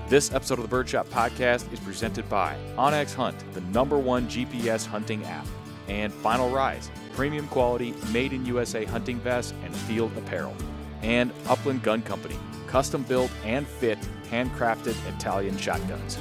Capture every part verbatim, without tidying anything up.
This episode of the Birdshot Podcast is presented by onX Hunt, the number one G P S hunting app, and Final Rise, premium quality, made in U S A hunting vests and field apparel, and Upland Gun Company, custom built and fit, handcrafted Italian shotguns.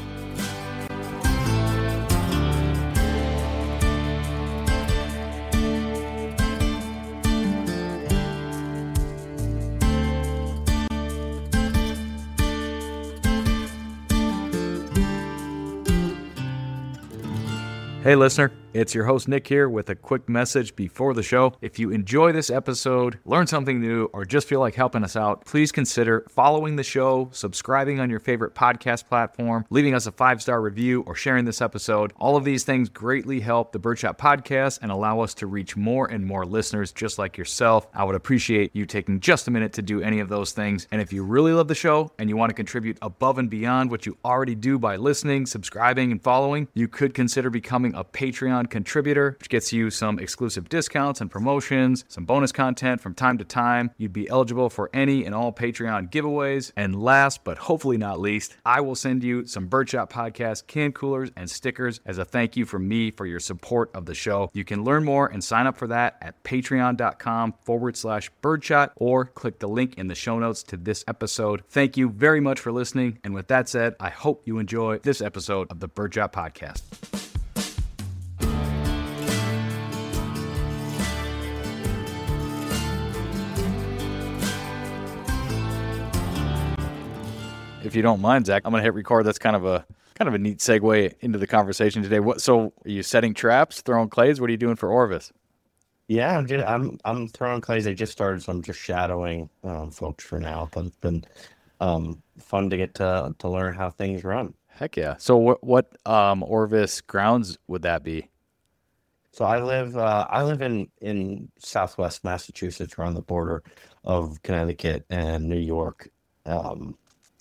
Hey listener, it's your host Nick here with a quick message before the show. If you enjoy this episode, learn something new, or just feel like helping us out, please consider following the show, subscribing on your favorite podcast platform, leaving us a five-star review, or sharing this episode. All of these things greatly help the Birdshot Podcast and allow us to reach more and more listeners just like yourself. I would appreciate you taking just a minute to do any of those things. And if you really love the show and you want to contribute above and beyond what you already do by listening, subscribing, and following, you could consider becoming a Patreon contributor, which gets you some exclusive discounts and promotions, some bonus content from time to time. You'd be eligible for any and all Patreon giveaways. And last, but hopefully not least, I will send you some Birdshot Podcast can coolers and stickers as a thank you from me for your support of the show. You can learn more and sign up for that at patreon.com forward slash birdshot or click the link in the show notes to this episode. Thank you very much for listening. And with that said, I hope you enjoy this episode of the Birdshot Podcast. If you don't mind, Zach, I'm going to hit record. That's kind of a kind of a neat segue into the conversation today. What? So, are you setting traps, throwing clays? What are you doing for Orvis? Yeah, I'm just, I'm I'm throwing clays. I just started, so I'm just shadowing um, folks for now. But it's been um, fun to get to to learn how things run. Heck yeah! So, what what um, Orvis grounds would that be? So I live uh, I live in in Southwest Massachusetts, around the border of Connecticut and New York. Um,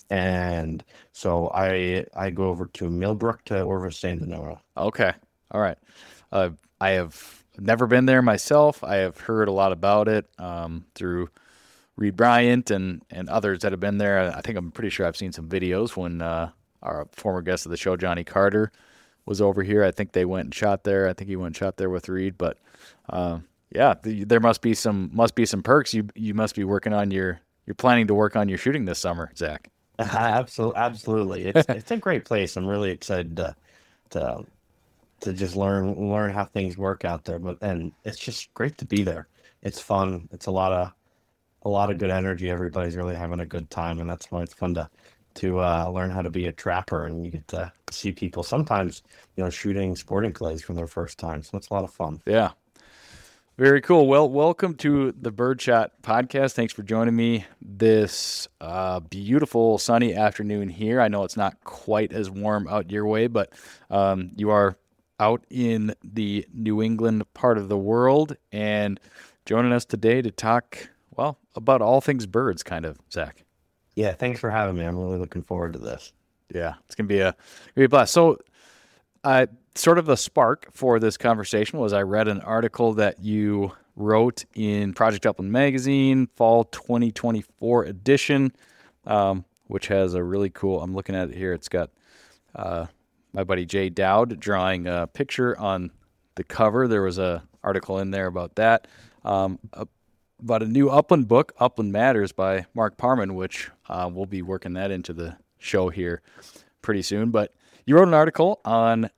And so I I go over to Millbrook to Orvis Saint Donora. Okay. All right. Uh, I have never been there myself. I have heard a lot about it um, through Reed Bryant and, and others that have been there. I think I'm pretty sure I've seen some videos when uh, our former guest of the show, Johnny Carter, was over here. I think they went and shot there. I think he went and shot there with Reed. But uh, yeah, the, there must be some must be some perks. You you must be working on your you're planning to work on your shooting this summer, Zach. Absolutely, absolutely. It's it's a great place. I'm really excited to to to just learn learn how things work out there. But and it's just great to be there. It's fun. It's a lot of a lot of good energy. Everybody's really having a good time, and that's why it's fun to to uh, learn how to be a trapper. And you get to see people sometimes, you know, shooting sporting clays for their first time. So it's a lot of fun. Yeah. Very cool. Well, welcome to the Birdshot Podcast. Thanks for joining me this uh, beautiful sunny afternoon here. I know it's not quite as warm out your way, but um, you are out in the New England part of the world and joining us today to talk, well, about all things birds, kind of, Zach. Yeah, thanks for having me. I'm really looking forward to this. Yeah, it's gonna be a gonna be a blast. So, uh, sort of the spark for this conversation was I read an article that you wrote in Project Upland Magazine, fall twenty twenty-four edition, um, which has a really cool, I'm looking at it here. It's got uh, my buddy Jay Dowd drawing a picture on the cover. There was a article in there about that, um, about a new Upland book, Upland Matters by Mark Parman, which uh, we'll be working that into the show here pretty soon. But you wrote an article on,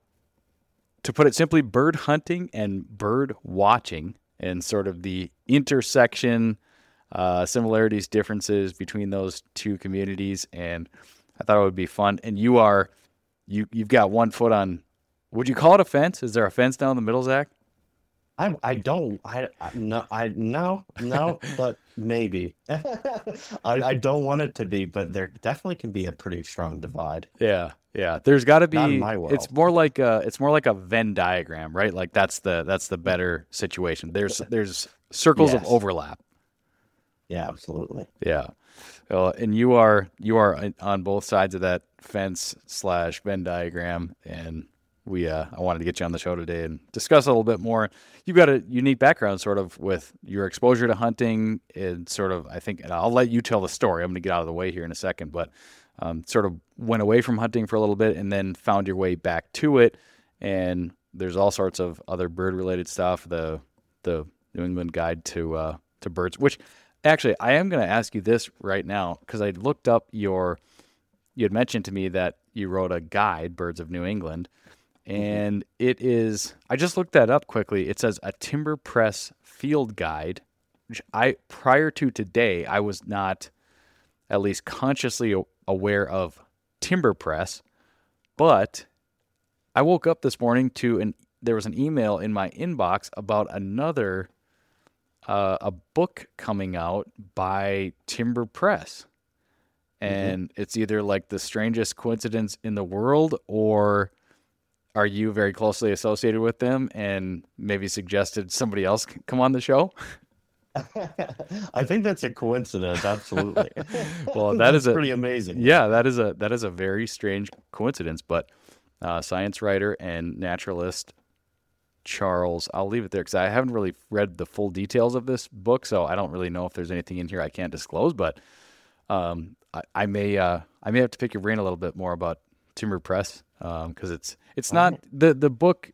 to put it simply, bird hunting and bird watching and sort of the intersection, uh, similarities, differences between those two communities. And I thought it would be fun. And you are, you, you've got one foot on, would you call it a fence? Is there a fence down the middle, Zach? I I don't I, I no I no no but maybe I I don't want it to be, but there definitely can be a pretty strong divide. Yeah, yeah. There's got to be. Not in my world. It's more like a it's more like a Venn diagram, right? Like that's the that's the better situation. There's there's circles Yes. of overlap. Yeah, absolutely. Yeah. Well, and you are you are on both sides of that fence slash Venn diagram, and we uh, I wanted to get you on the show today and discuss a little bit more. You've got a unique background, sort of, with your exposure to hunting, and sort of, I think, and I'll let you tell the story. I'm going to get out of the way here in a second, but um, sort of went away from hunting for a little bit and then found your way back to it. And there's all sorts of other bird related stuff. The the New England Guide to uh, to Birds, which actually I am going to ask you this right now because I looked up your. You had mentioned to me that you wrote a guide, Birds of New England, and it is. I just looked that up quickly. It says a Timber Press field guide, which I prior to today I was not at least consciously aware of Timber Press, but I woke up this morning to an there was an email in my inbox about another uh, a book coming out by Timber Press. And mm-hmm. It's either like the strangest coincidence in the world, or are you very closely associated with them and maybe suggested somebody else come on the show? I think that's a coincidence. Absolutely. Well, that is a, pretty amazing. Yeah, that is a that is a very strange coincidence. But uh, science writer and naturalist Charles, I'll leave it there because I haven't really read the full details of this book, so I don't really know if there's anything in here I can't disclose. But um, I, I may uh, I may have to pick your brain a little bit more about Timber Press because um, it's it's not right. the the book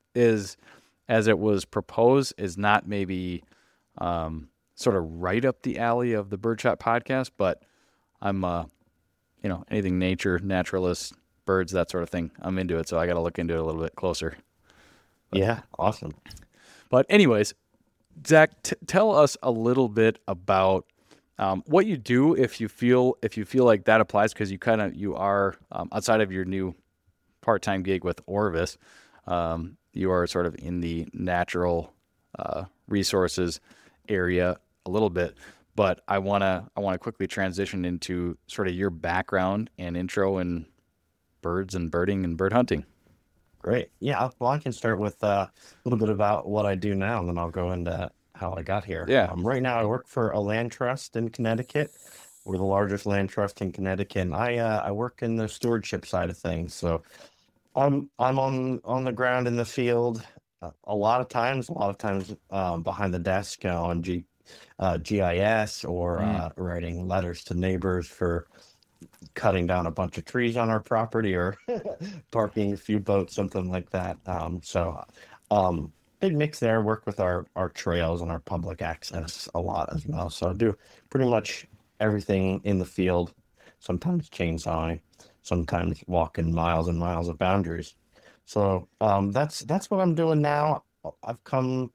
is as it was proposed is not maybe um, sort of right up the alley of the Birdshot podcast, but I'm uh, you know anything nature, naturalists, birds, that sort of thing. I'm into it, so I got to look into it a little bit closer. But, yeah, awesome. But anyways, Zach, t- tell us a little bit about um, what you do if you feel if you feel like that applies, because you kind of you are um, outside of your new part-time gig with Orvis, um, you are sort of in the natural uh, resources area a little bit. But I wanna I wanna quickly transition into sort of your background and intro in birds and birding and bird hunting. Great. Yeah. Well, I can start with uh, a little bit about what I do now, and then I'll go into how I got here. Yeah. Um, right now, I work for a land trust in Connecticut. We're the largest land trust in Connecticut. And I uh, I work in the stewardship side of things. So I'm I'm on on the ground in the field uh, a lot of times. A lot of times um, behind the desk uh, on G, uh, G I S or mm. uh, writing letters to neighbors for cutting down a bunch of trees on our property or parking a few boats, something like that. Um, so um, big mix there. Work with our, our trails and our public access a lot as well. So I do pretty much everything in the field, sometimes chainsawing, sometimes walking miles and miles of boundaries. So um, that's that's what I'm doing now. I've come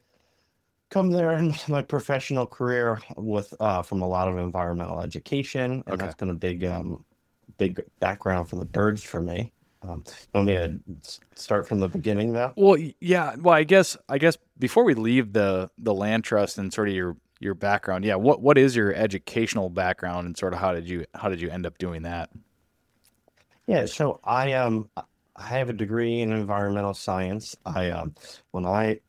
come there in my professional career with uh, from a lot of environmental education, and okay. that's been a big um, big background for the birds for me. Um, want me to start from the beginning though? Well, yeah. Well, I guess I guess before we leave the the land trust and sort of your your background, yeah. What what is your educational background, and sort of how did you how did you end up doing that? Yeah, so I um I have a degree in environmental science. I um when I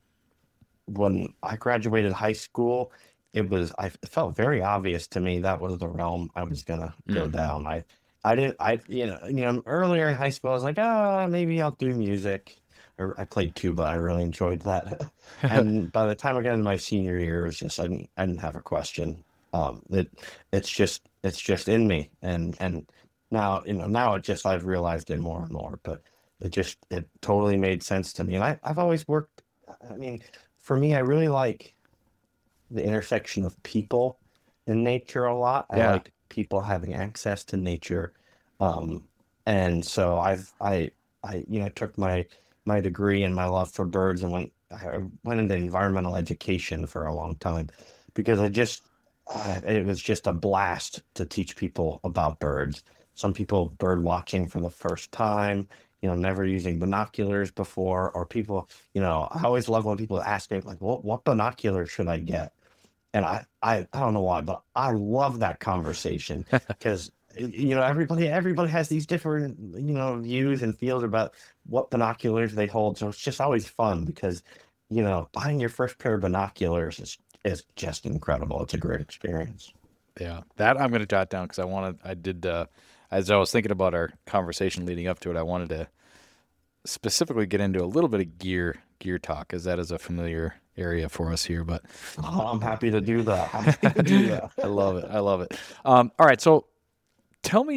when I graduated high school, it was I it felt very obvious to me that was the realm I was gonna go mm. down. I I didn't I you know you know earlier in high school I was like, oh, maybe I'll do music. Or I played tuba. I really enjoyed that. And by the time I got into my senior year, it was just I didn't I didn't have a question. Um, it it's just it's just in me, and and now you know now it just I've realized it more and more. But it just it totally made sense to me, and I I've always worked. I mean. For me, I really like the intersection of people and nature a lot. I yeah. like people having access to nature, um, and so I've I I you know took my my degree and my love for birds and went I went into environmental education for a long time because I just uh, it was just a blast to teach people about birds. Some people bird watching for the first time. You know, never using binoculars before, or people, you know, I always love when people ask me, like, what, what binoculars should I get? And I, I, I don't know why, but I love that conversation because, you know, everybody, everybody has these different, you know, views and feels about what binoculars they hold. So it's just always fun because, you know, buying your first pair of binoculars is, is just incredible. It's a great experience. Yeah, that I'm going to jot down because I wanted, I did, uh, as I was thinking about our conversation leading up to it, I wanted to specifically get into a little bit of gear gear talk, because that is a familiar area for us here. But oh, I'm happy to do that. I'm happy to do that. I love it. I love it. Um, all right, so tell me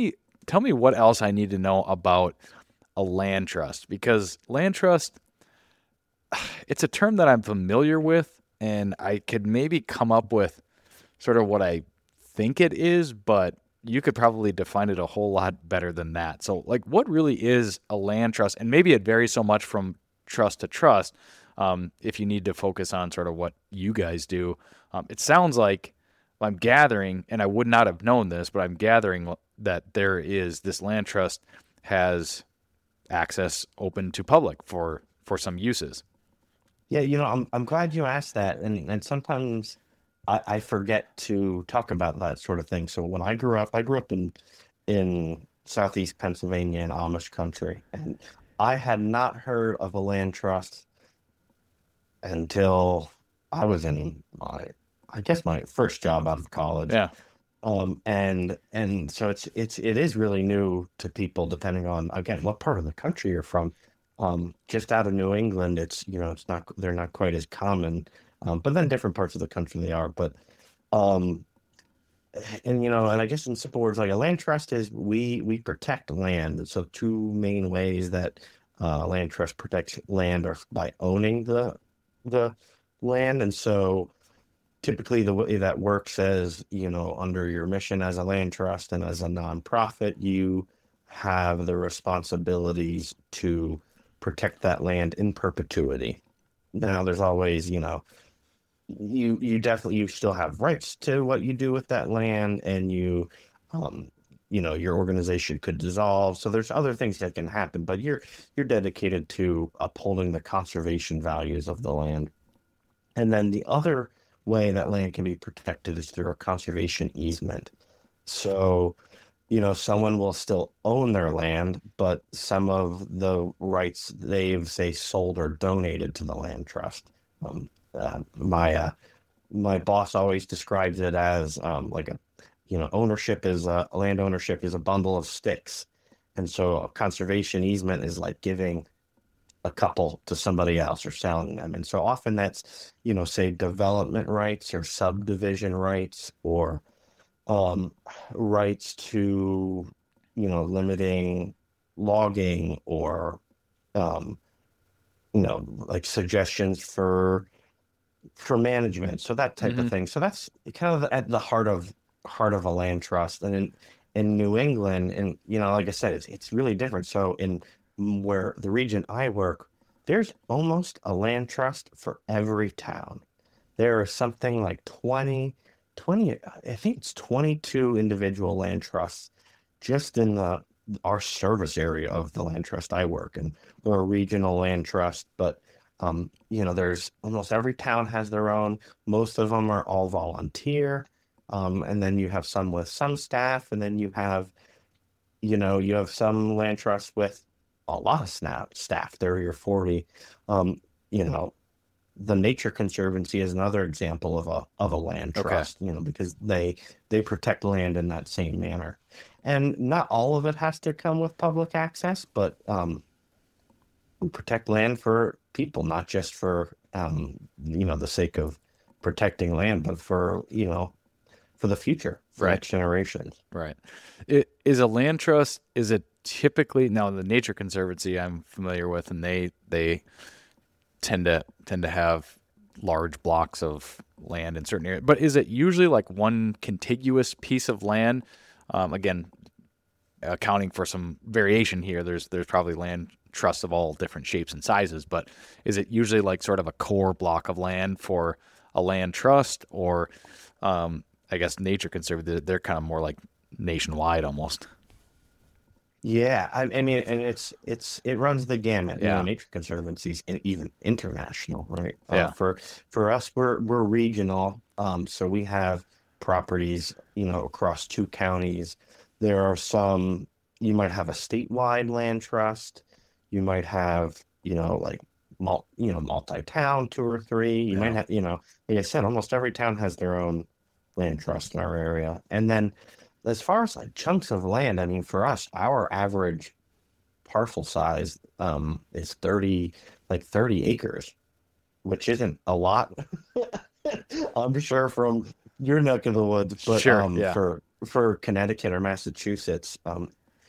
tell me what else I need to know about a land trust, because land trust, it's a term that I'm familiar with, and I could maybe come up with sort of what I think it is, but you could probably define it a whole lot better than that. So, like, what really is a land trust? And maybe it varies so much from trust to trust. Um, if you need to focus on sort of what you guys do, um, it sounds like I'm gathering, and I would not have known this, but I'm gathering that there is this land trust has access open to public for for some uses. Yeah, you know, I'm I'm glad you asked that, and and sometimes I, I forget to talk about that sort of thing. So when I grew up, I grew up in in southeast Pennsylvania in Amish country, and I had not heard of a land trust until I was in my, I guess my first job out of college. Yeah. Um, and and so it's it's it is really new to people depending on again what part of the country you're from. Um, just out of New England, it's you know it's not they're not quite as common, um, but then different parts of the country they are. But um, and you know, and I guess in simple words, like a land trust is we we protect land. So two main ways that uh, land trust protects land are by owning the the land, and so typically the way that works is, you know, under your mission as a land trust and as a nonprofit, you have the responsibilities to protect that land in perpetuity. Now, there's always, you know, you you definitely you still have rights to what you do with that land, and you, um, you know, your organization could dissolve. So there's other things that can happen, but you're you're dedicated to upholding the conservation values of the land. And then the other way that land can be protected is through a conservation easement. So, you know, someone will still own their land, but some of the rights they've, say, sold or donated to the land trust. Um, uh, my uh, my boss always describes it as um, like a, you know, ownership is a land ownership is a bundle of sticks, and so a conservation easement is like giving a couple to somebody else or selling them. And so often that's, you know, say development rights or subdivision rights or um, rights to, you know, limiting logging or, um, you know, like suggestions for for management. So that type Mm-hmm. of thing. So that's kind of at the heart of heart of a land trust. And in in New England, and you know, like I said, it's it's really different. So in where the region I work, there's almost a land trust for every town. There are something like twenty, twenty, I think it's twenty-two individual land trusts just in the our service area of the land trust I work in. We're a regional land trust, but um, you know, there's almost every town has their own. Most of them are all volunteer. Um, and then you have some with some staff, and then you have, you know, you have some land trusts with a lot of snap staff, thirty or forty. Um, you know, the Nature Conservancy is another example of a of a land Okay. trust, you know, because they they protect land in that same manner. And not all of it has to come with public access, but um, we protect land for people, not just for um, you know, the sake of protecting land, but for, you know, for the future, for Right. next generations. Right. It, is a land trust, is it typically, now the Nature Conservancy I'm familiar with, and they they tend to tend to have large blocks of land in certain areas, but is it usually like one contiguous piece of land? Um, again, accounting for some variation here, there's there's probably land trusts of all different shapes and sizes, but is it usually like sort of a core block of land for a land trust, or um, I guess Nature Conservancy, they're kind of more like nationwide almost. Yeah, I, I mean, and it's it's it runs the gamut. You Yeah. know, Nature Conservancies and even international, right? Uh, Yeah. For for us, we're we're regional, um, so we have properties, you know, across two counties. There are some you might have a statewide land trust. You might have, you know, like mul you know, multi-town, two or three. You might Yeah. have, you know, like I said, almost every town has their own land trust in our area, and then as far as like chunks of land, I mean, for us, our average parcel size um, is thirty, like thirty acres, which isn't a lot. I'm sure from your neck of the woods, but Sure, um, yeah. for for Connecticut or Massachusetts, um,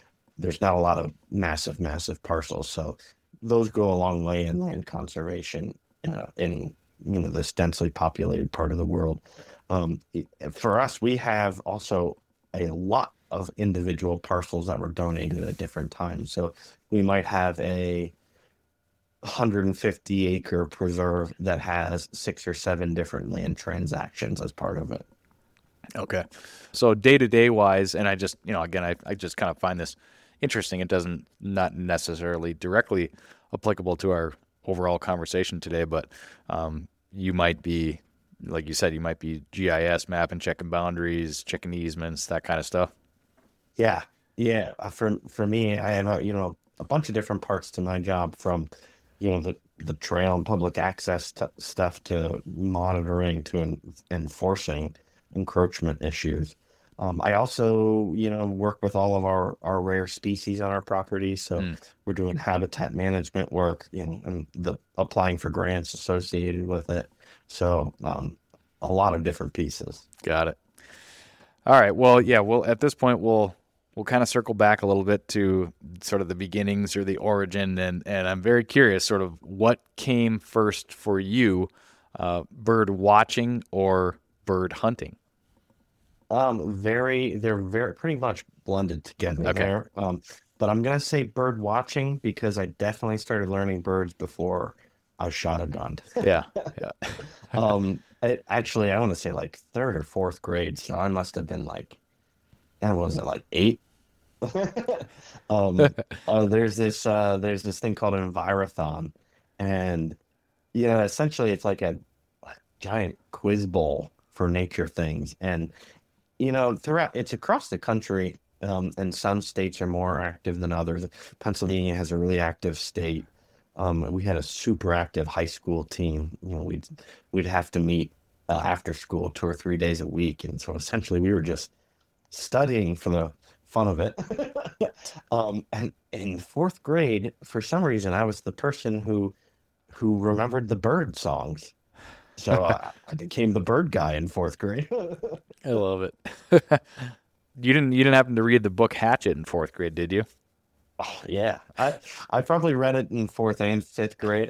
there's not a lot of massive, massive parcels. So those go a long way in land conservation uh, in, you know, this densely populated part of the world. Um, it- for us, we have also a lot of individual parcels that were donated at different times. So we might have a one hundred fifty acre preserve that has six or seven different land transactions as part of it. Okay. So day to day wise, and I just, you know, again, I, I just kind of find this interesting. It doesn't, not necessarily directly applicable to our overall conversation today, but um, you might be, like you said, you might be G I S mapping, checking boundaries, checking easements, that kind of stuff. Yeah, yeah. uh, For for me, I have a, you know, a bunch of different parts to my job, from you know the the trail and public access t- stuff to monitoring to en- enforcing encroachment issues. Um, I also, you know, work with all of our our rare species on our property, so Mm, we're doing habitat management work, you know, and the applying for grants associated with it. So um, a lot of different pieces. got it. All right. Well, yeah. Well, at this point, we'll we'll kind of circle back a little bit to sort of the beginnings or the origin, and and I'm very curious, sort of what came first for you, uh, bird watching or bird hunting? Um, very, they're very pretty much blended together Okay. there. Um, but I'm gonna say bird watching because I definitely started learning birds before I shot a gun. Yeah. Yeah. Um, it, actually, I want to say like third or fourth grade, so I must have been like, that wasn't like eight. Um, uh, there's this uh, there's this thing called an Envirothon, and you know, essentially it's like a, a giant quiz bowl for nature things, and you know, throughout it's across the country, um, and some states are more active than others. Pennsylvania has a really active state. Um, we had a super active high school team. You know, we'd we'd have to meet uh, after school two or three days a week, and so essentially we were just studying for the fun of it. Um, and in fourth grade, for some reason, I was the person who who remembered the bird songs. So uh, I became the bird guy in fourth grade. I love it. You didn't you didn't happen to read the book Hatchet in fourth grade, did you? Oh, yeah, I I probably read it in fourth and fifth grade.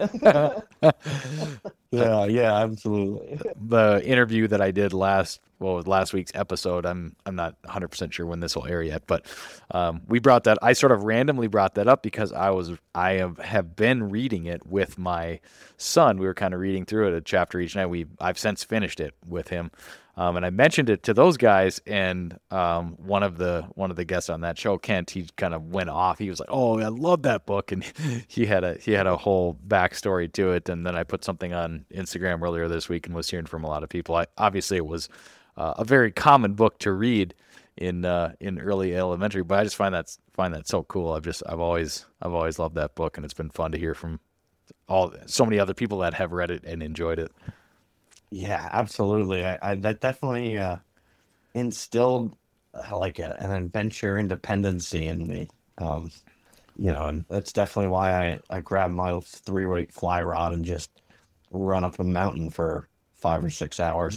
Yeah, yeah, absolutely. The interview that I did last, well, last week's episode, I'm I'm not one hundred percent sure when this will air yet, but um, we brought that. I sort of randomly brought that up because I was I have have been reading it with my son. We were kind of reading through it a chapter each night. We I've since finished it with him. Um, and I mentioned it to those guys, and um, one of the one of the guests on that show, Kent, he kind of went off. He was like, "Oh, I love that book," and he had a he had a whole backstory to it. And then I put something on Instagram earlier this week and was hearing from a lot of people. I, obviously, it was uh, a very common book to read in uh, in early elementary, but I just find that find that so cool. I've just I've always I've always loved that book, and it's been fun to hear from all so many other people that have read it and enjoyed it. Yeah, absolutely. I, I that definitely uh, instilled uh, like a, an adventure independency in me. Um, you know, and that's definitely why I I grabbed my three weight fly rod and just run up a mountain for five or six hours.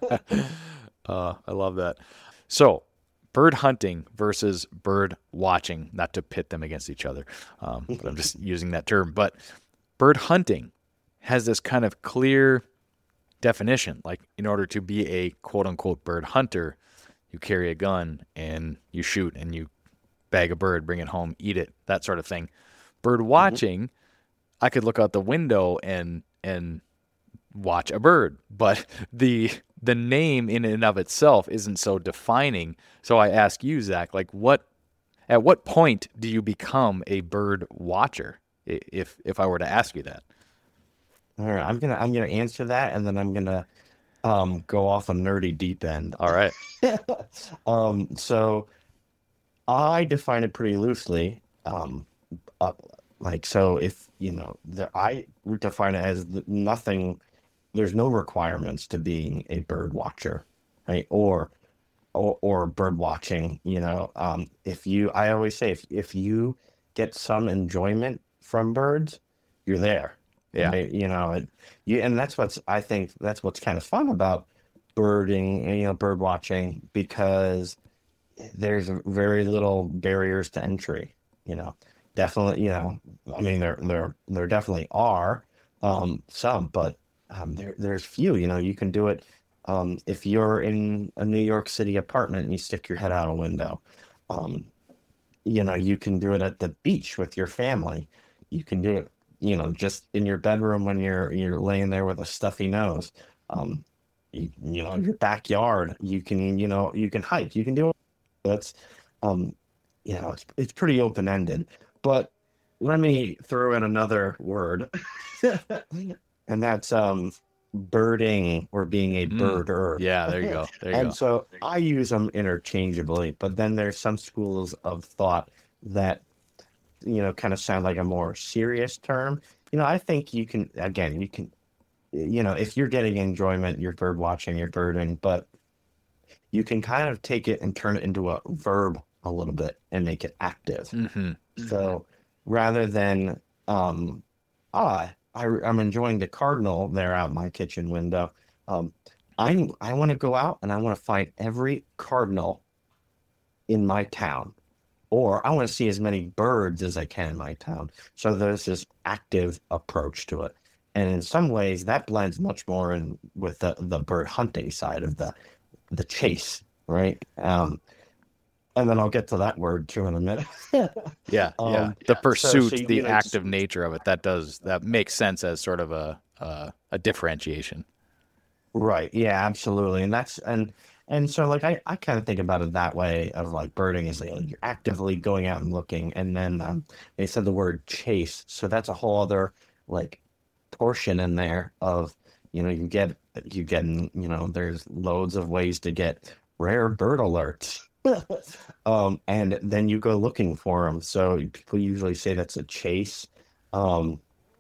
Uh, I love that. So, bird hunting versus bird watching, not to pit them against each other, um, but I'm just using that term. But bird hunting has this kind of clear definition. Like, in order to be a quote unquote bird hunter, you carry a gun and you shoot and you bag a bird, bring it home, eat it, that sort of thing. Bird Hmm. watching, I could look out the window and and watch a bird, but the the name in and of itself isn't so defining. So I ask you, Zach, like what at what point do you become a bird watcher? I- If if I were to ask you that. All right, I'm gonna I'm gonna answer that, and then I'm gonna um go off a nerdy deep end. All right. Um, so I define it pretty loosely. Um, uh, like so, if you know, the, I define it as the, nothing. There's no requirements to being a bird watcher, right? Or or, or bird watching. You know, um, if you, I always say, if if you get some enjoyment from birds, you're there. Yeah. Right? You know, it, you, and that's what's I think that's what's kind of fun about birding, you know, bird watching because there's very little barriers to entry. you know, definitely, you know, I mean, there, there, there definitely are um, some, but um, there, there's few, you know, you can do it. Um, if you're in a New York City apartment and you stick your head out a window, um, you know, you can do it at the beach with your family. You can do it, you know, just in your bedroom when you're you're laying there with a stuffy nose. Um, you, you know, your backyard, you can, you know, you can hike, you can do it. That's, um, you know, it's it's pretty open ended. But let me throw in another word, and that's um birding or being a Mm. birder. Yeah, there you go. There you And go. so I use them interchangeably, but then there's some schools of thought that, you know, kind of sound like a more serious term. You know, I think you can, again, you can, you know, if you're getting enjoyment, you're bird watching, you're birding, but you can kind of take it and turn it into a verb a little bit and make it active. Mm-hmm. So rather than, um, ah, I, I'm enjoying the cardinal there out my kitchen window. Um, I I want to go out and I want to find every cardinal in my town, or I want to see as many birds as I can in my town. So there's this active approach to it, and in some ways that blends much more in with the the bird hunting side of the the chase, right? Um, and then I'll get to that word too in a minute. Yeah, yeah. um, The so pursuit, so you the know, it's- active nature of it, that does that makes sense as sort of a uh, a differentiation. Right. Yeah, absolutely. And that's and and so like I, I kind of think about it that way of like birding is like you're actively going out and looking, and then um, they said the word chase, so that's a whole other like portion in there of, you know, you get you getting, you know, there's loads of ways to get rare bird alerts. Um, and then you go looking for them. So people usually say that's a chase. Um,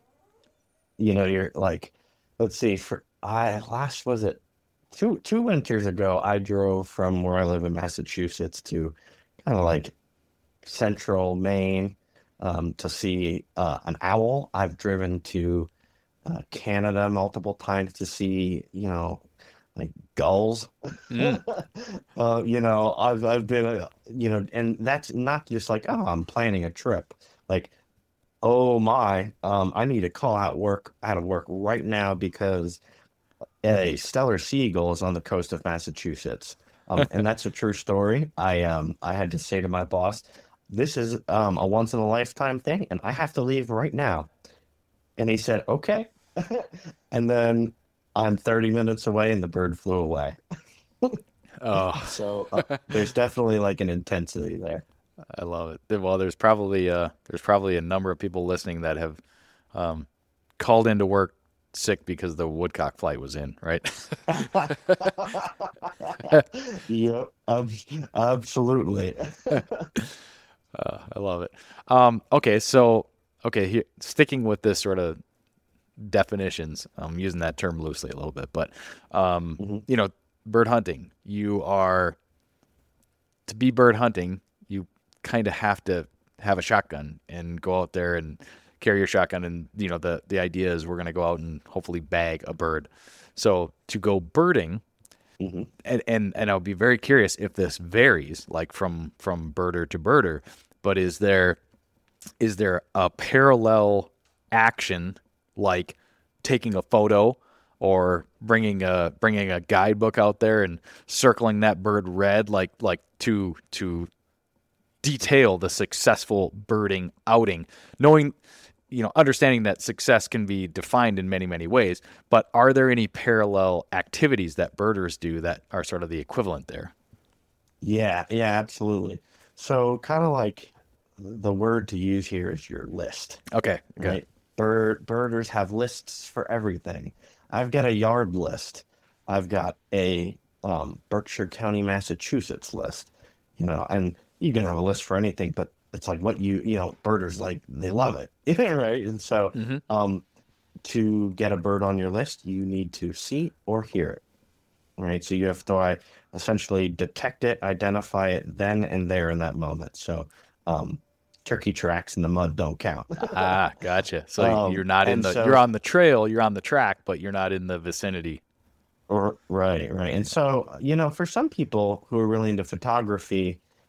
you know, you're like, let's see, for I last was it two two winters ago, I drove from where I live in Massachusetts to kind of like central Maine, um, to see uh, an owl. I've driven to uh, Canada multiple times to see, you know, like gulls. Mm. Uh, you know, I've I've been, uh, you know, and that's not just like, oh, I'm planning a trip. Like, oh my, um, I need to call out work out of work right now because a stellar seagull is on the coast of Massachusetts. Um, and that's a true story. I um I had to say to my boss, this is um a once in a lifetime thing, and I have to leave right now. And he said, okay. And then I'm thirty minutes away and the bird flew away. Oh, So uh, there's definitely like an intensity there. I love it. Well, there's probably uh there's probably a number of people listening that have um called into work sick because the woodcock flight was in, right? Yep, ab- absolutely. Uh, I love it. Um, okay, so okay, here sticking with this sort of definitions. I'm using that term loosely a little bit, but um, Mhm. you know, bird hunting. You are to be bird hunting. You kind of have to have a shotgun and go out there and carry your shotgun. And you know, the the idea is we're going to go out and hopefully bag a bird. So to go birding, Mhm. and and and I'll be very curious if this varies, like from from birder to birder. But is there is there a parallel action like taking a photo or bringing a bringing a guidebook out there and circling that bird red, like like to to detail the successful birding outing, knowing, you know, understanding that success can be defined in many many ways, but are there any parallel activities that birders do that are sort of the equivalent there? Yeah, yeah, absolutely. So kind of like the word to use here is your list, Okay, good. right? Bird birders have lists for everything. I've got a yard list. I've got a um, Berkshire County, Massachusetts list. You know, and you can have a list for anything, but it's like what you you know, birders like they love it, right? And so, Hmm. um, to get a bird on your list, you need to see or hear it, right? So you have to uh, essentially detect it, identify it then and there in that moment. So, um, turkey tracks in the mud don't count. Ah, gotcha. So you're Um, not in and the you're so, on the trail, you're on the track, but you're not in the vicinity. or, right, right. And so, you know, for some people who are really into photography,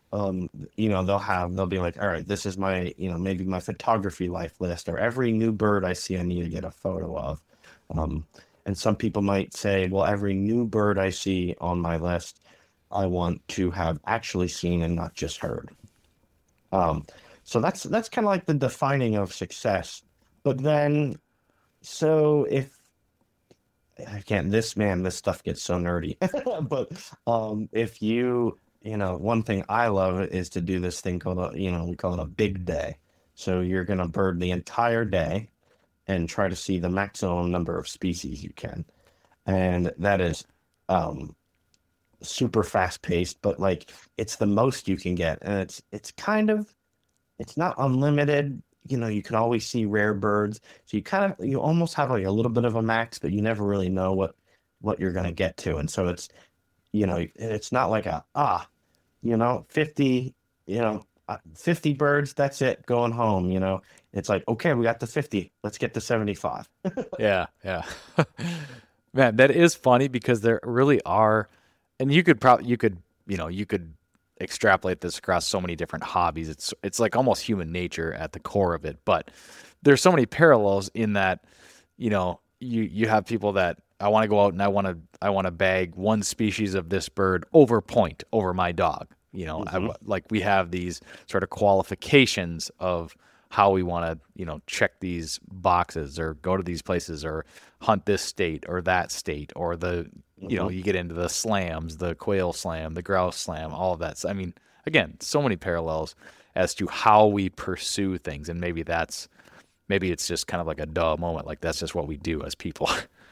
um, you know, they'll have, they'll be like, all right, this is my, you know, maybe my photography life list, or every new bird I see, I need to get a photo of. Um, and some people might say, well, every new bird I see on my list, I want to have actually seen and not just heard. Um, so that's that's kind of like the defining of success. But then, so if I can't, this man, this stuff gets so nerdy. But um, if you, you know, one thing I love is to do this thing called a, you know, we call it a big day. So you're gonna bird the entire day and try to see the maximum number of species you can, and that is um super fast paced, but like it's the most you can get, and it's it's kind of it's not unlimited. You know, you can always see rare birds, so you kind of you almost have like a little bit of a max, but you never really know what what you're gonna get to, and so it's you know it's not like a ah you know fifty you know uh, fifty birds, that's it, going home. You know, it's like, okay, we got the fifty, let's get to seventy-five. Yeah, yeah. Man, that is funny because there really are, and you could probably you could you know you could extrapolate this across so many different hobbies. It's it's like almost human nature at the core of it. But there's so many parallels in that, you know, you you have people that I want to go out and I want to I want to bag one species of this bird over point over my dog. You know, Hmm. I, like we have these sort of qualifications of how we want to, you know, check these boxes or go to these places or hunt this state or that state or the, you know, Hmm. you get into the slams, the quail slam, the grouse slam, all of that. So, I mean, again, so many parallels as to how we pursue things. And maybe that's, maybe it's just kind of like a duh moment. Like that's just what we do as people.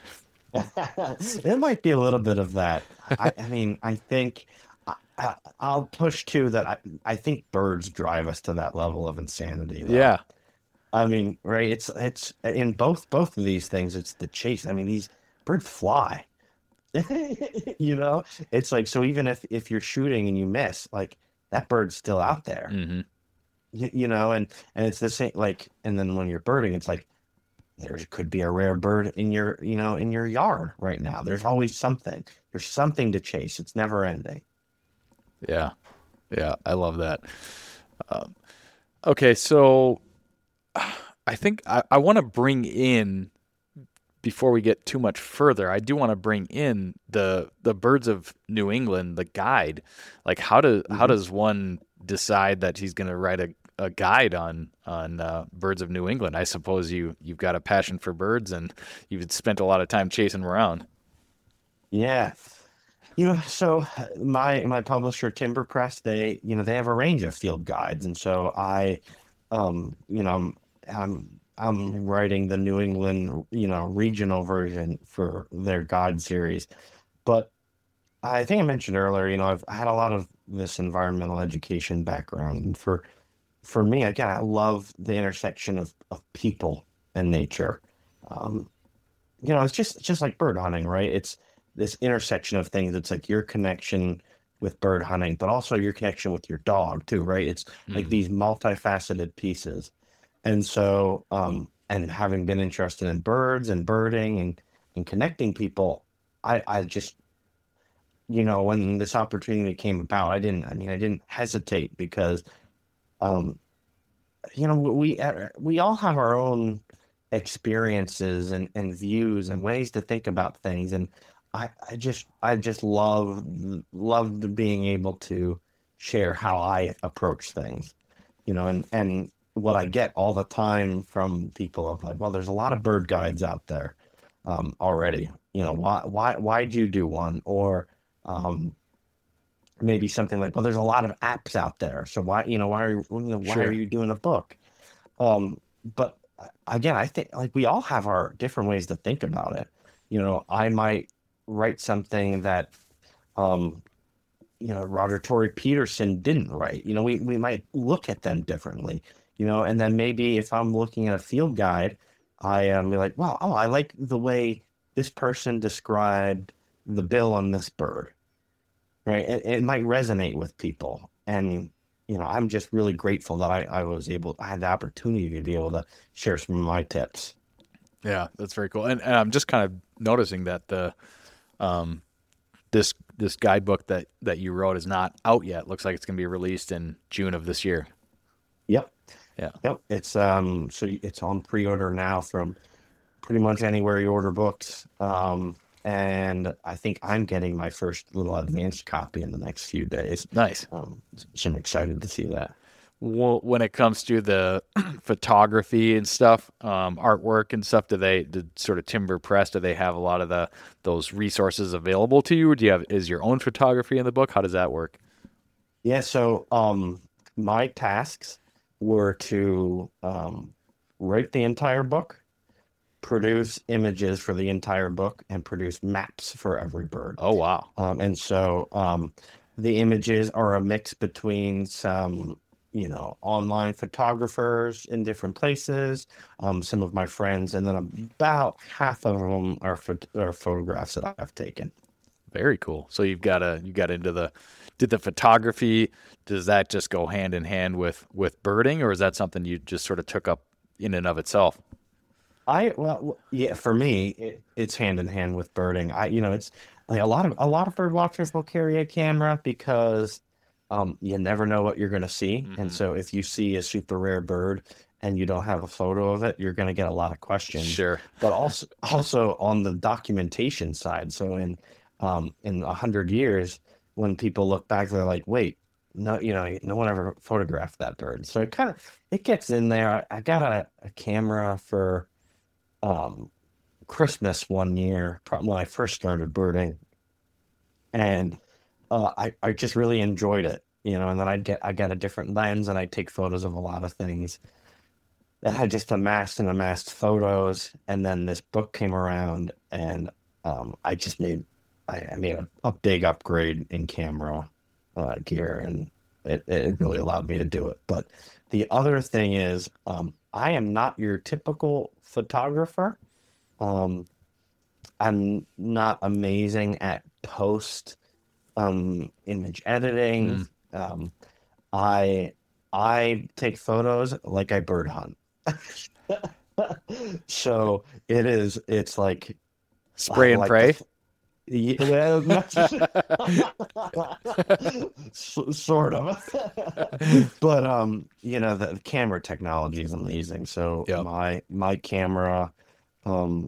It might be a little bit of that. I, I mean, I think I, I, I'll push too that I, I think birds drive us to that level of insanity, though. Yeah. I mean, right? It's it's in both both of these things. It's the chase. I mean, these birds fly. You know, it's like, so even if if you're shooting and you miss, like that bird's still out there. Hmm. You, you know, and and it's the same. Like, and then when you're birding, it's like there could be a rare bird in your, you know, in your yard right now. There's always something. There's something to chase. It's never ending. Yeah. Yeah. I love that. Um, okay. So I think I, I want to bring in before we get too much further, I do want to bring in the the Birds of New England, the guide. Like how do how Hmm. does one decide that he's going to write a, a guide on on uh, Birds of New England? I suppose you you've got a passion for birds and you've spent a lot of time chasing them around. Yeah. You know, so my my publisher Timber Press, they, you know, they have a range of field guides, and so I, um, you know, I'm I'm I'm writing the New England, you know, regional version for their guide series. But I think I mentioned earlier, you know, I've had a lot of this environmental education background, and for for me, again, I love the intersection of of people and nature. Um, you know, it's just it's just like bird hunting, right? It's this intersection of things. It's like your connection with bird hunting, but also your connection with your dog too, right? It's like Mm, these multifaceted pieces. And so, um, and having been interested in birds and birding and and connecting people, I I just, you know, when this opportunity came about, I didn't, I mean, I didn't hesitate because, um, you know, we uh, we all have our own experiences and, and views and ways to think about things, and I, I just I just love loved being able to share how I approach things, you know, and and what I get all the time from people of like, well, there's a lot of bird guides out there, um, already, you know, why why why'd you do one? Or um, maybe something like, well, there's a lot of apps out there, so why, you know, why are you, you know, why are sure. you doing a book? Um, but uh, again, I think like we all have our different ways to think about it. You know, I might write something that, um, you know, Roger Tory Peterson didn't write. You know, we, we might look at them differently, you know, and then maybe if I'm looking at a field guide, I am be like, wow, oh, I like the way this person described the bill on this bird, right? It, it might resonate with people. And, you know, I'm just really grateful that I, I was able, I had the opportunity to be able to share some of my tips. Yeah, that's very cool. And, and I'm just kind of noticing that the um, this this guidebook that that you wrote is not out yet. Looks like it's going to be released in June of this year. Yep. Yeah. Yep. It's um so it's on pre-order now from pretty much anywhere you order books. Um and I think I'm getting my first little advanced copy in the next few days. Nice. Um so I'm excited to see that. Well, when it comes to the photography and stuff, um, artwork and stuff, do they, did sort of Timber Press, do they have a lot of the those resources available to you? Or do you have, is your own photography in the book? How does that work? Yeah, so um my tasks were to um write the entire book, produce images for the entire book, and produce maps for every bird. Oh, wow. Um, and so um, the images are a mix between some, you know, online photographers in different places, um, some of my friends, and then about half of them are, phot- are photographs that I've taken. Very cool. So you've got a, you got into the, did the photography, does that just go hand in hand with, with birding, or is that something you just sort of took up in and of itself? I well, yeah, for me, it, it's hand in hand with birding. I, you know, it's like a lot of a lot of bird watchers will carry a camera because um, you never know what you're going to see, and Mm-hmm. so if you see a super rare bird and you don't have a photo of it, you're going to get a lot of questions. Sure. But also, also on the documentation side, so in um, in a hundred years, when people look back, they're like, wait. No, you know, no one ever photographed that bird. So it kind of it gets in there. I, I got a, a camera for um, Christmas one year, probably when I first started birding, and uh, I I just really enjoyed it, you know. And then I get I got a different lens, and I take photos of a lot of things. And I just amassed and amassed photos, and then this book came around, and um, I just made I, I made a, a big upgrade in camera uh, gear, and it it really allowed me to do it. But the other thing is, um, I am not your typical photographer. Um, I'm not amazing at post um, image editing. Mm. Um, I I take photos like I bird hunt. So it is. It's like Spray I and like pray. the, yeah, well, not S- sort of. But um, you know, the, the camera technology is amazing. So Yep. my my camera, um,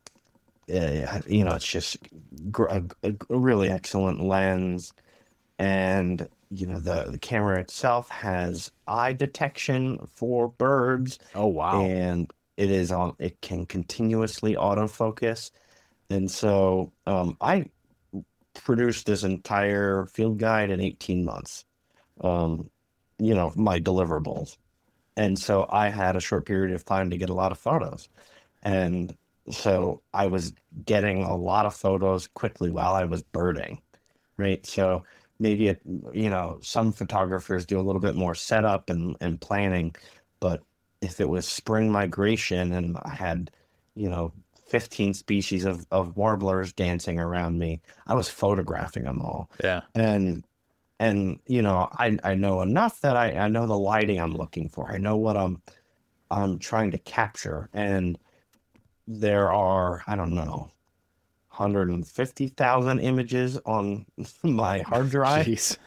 uh, you know, it's just gr- a, a really excellent lens, and you know, the the camera itself has eye detection for birds, Oh, wow. and it is on. It can continuously autofocus, and so um, I produced this entire field guide in eighteen months. Um, you know, my deliverables. And so I had a short period of time to get a lot of photos. And so I was getting a lot of photos quickly while I was birding, right? So maybe it, you know, some photographers do a little bit more setup and, and planning, but if it was spring migration and I had, you know, fifteen species of, of warblers dancing around me, I was photographing them all. Yeah. And and you know, I I know enough that I, I know the lighting I'm looking for. I know what I'm I'm trying to capture. And there are, I don't know, one hundred fifty thousand images on my hard drive. Jeez.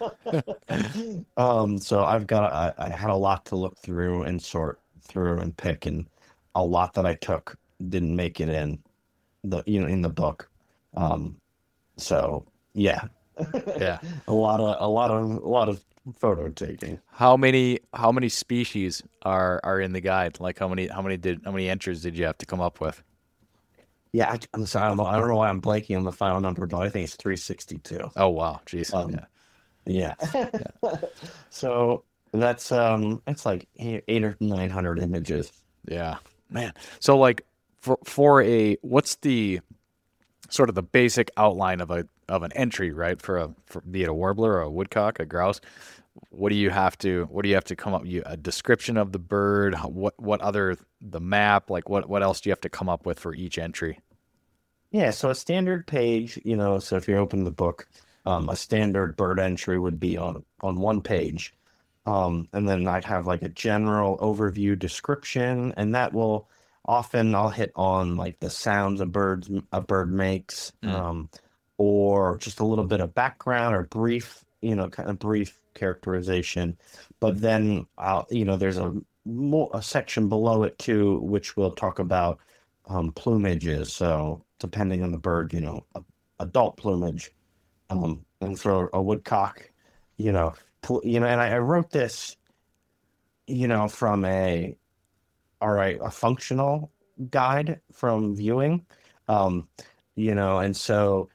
Um, so I've got I, I had a lot to look through and sort through and pick, and a lot that I took didn't make it in the you know in the book. Um, so yeah, Yeah. a lot of a lot of a lot of photo taking. How many how many species are are in the guide? Like how many how many did how many entries did you have to come up with? Yeah, I, I'm sorry, I don't know, I don't know why I'm blanking on the final number, but I think it's three sixty-two. Oh, wow. Jeez. Um, Yeah. Yeah. So that's um it's like eight eight or nine hundred images. Yeah. Man. So like for for a what's the sort of the basic outline of a of an entry, right? For a for be it a warbler or a woodcock, a grouse. What do you have to what do you have to come up you a description of the bird, how- what what other the map, like what what else do you have to come up with for each entry? Yeah, so a standard page, you know, so if you open the book, um, a standard bird entry would be on on one page. Um, and then I'd have like a general overview description, and that will often I'll hit on like the sounds a birds a bird makes, Mm. um, or just a little bit of background or brief, you know, kind of brief characterization. But then, I'll, you know, there's a more a section below it too, which will talk about um, plumages. So depending on the bird, you know, a, adult plumage, um, and for a woodcock, you know, pl- you know, and I, I wrote this, you know, from a all right, a functional guide from viewing, um, you know, and so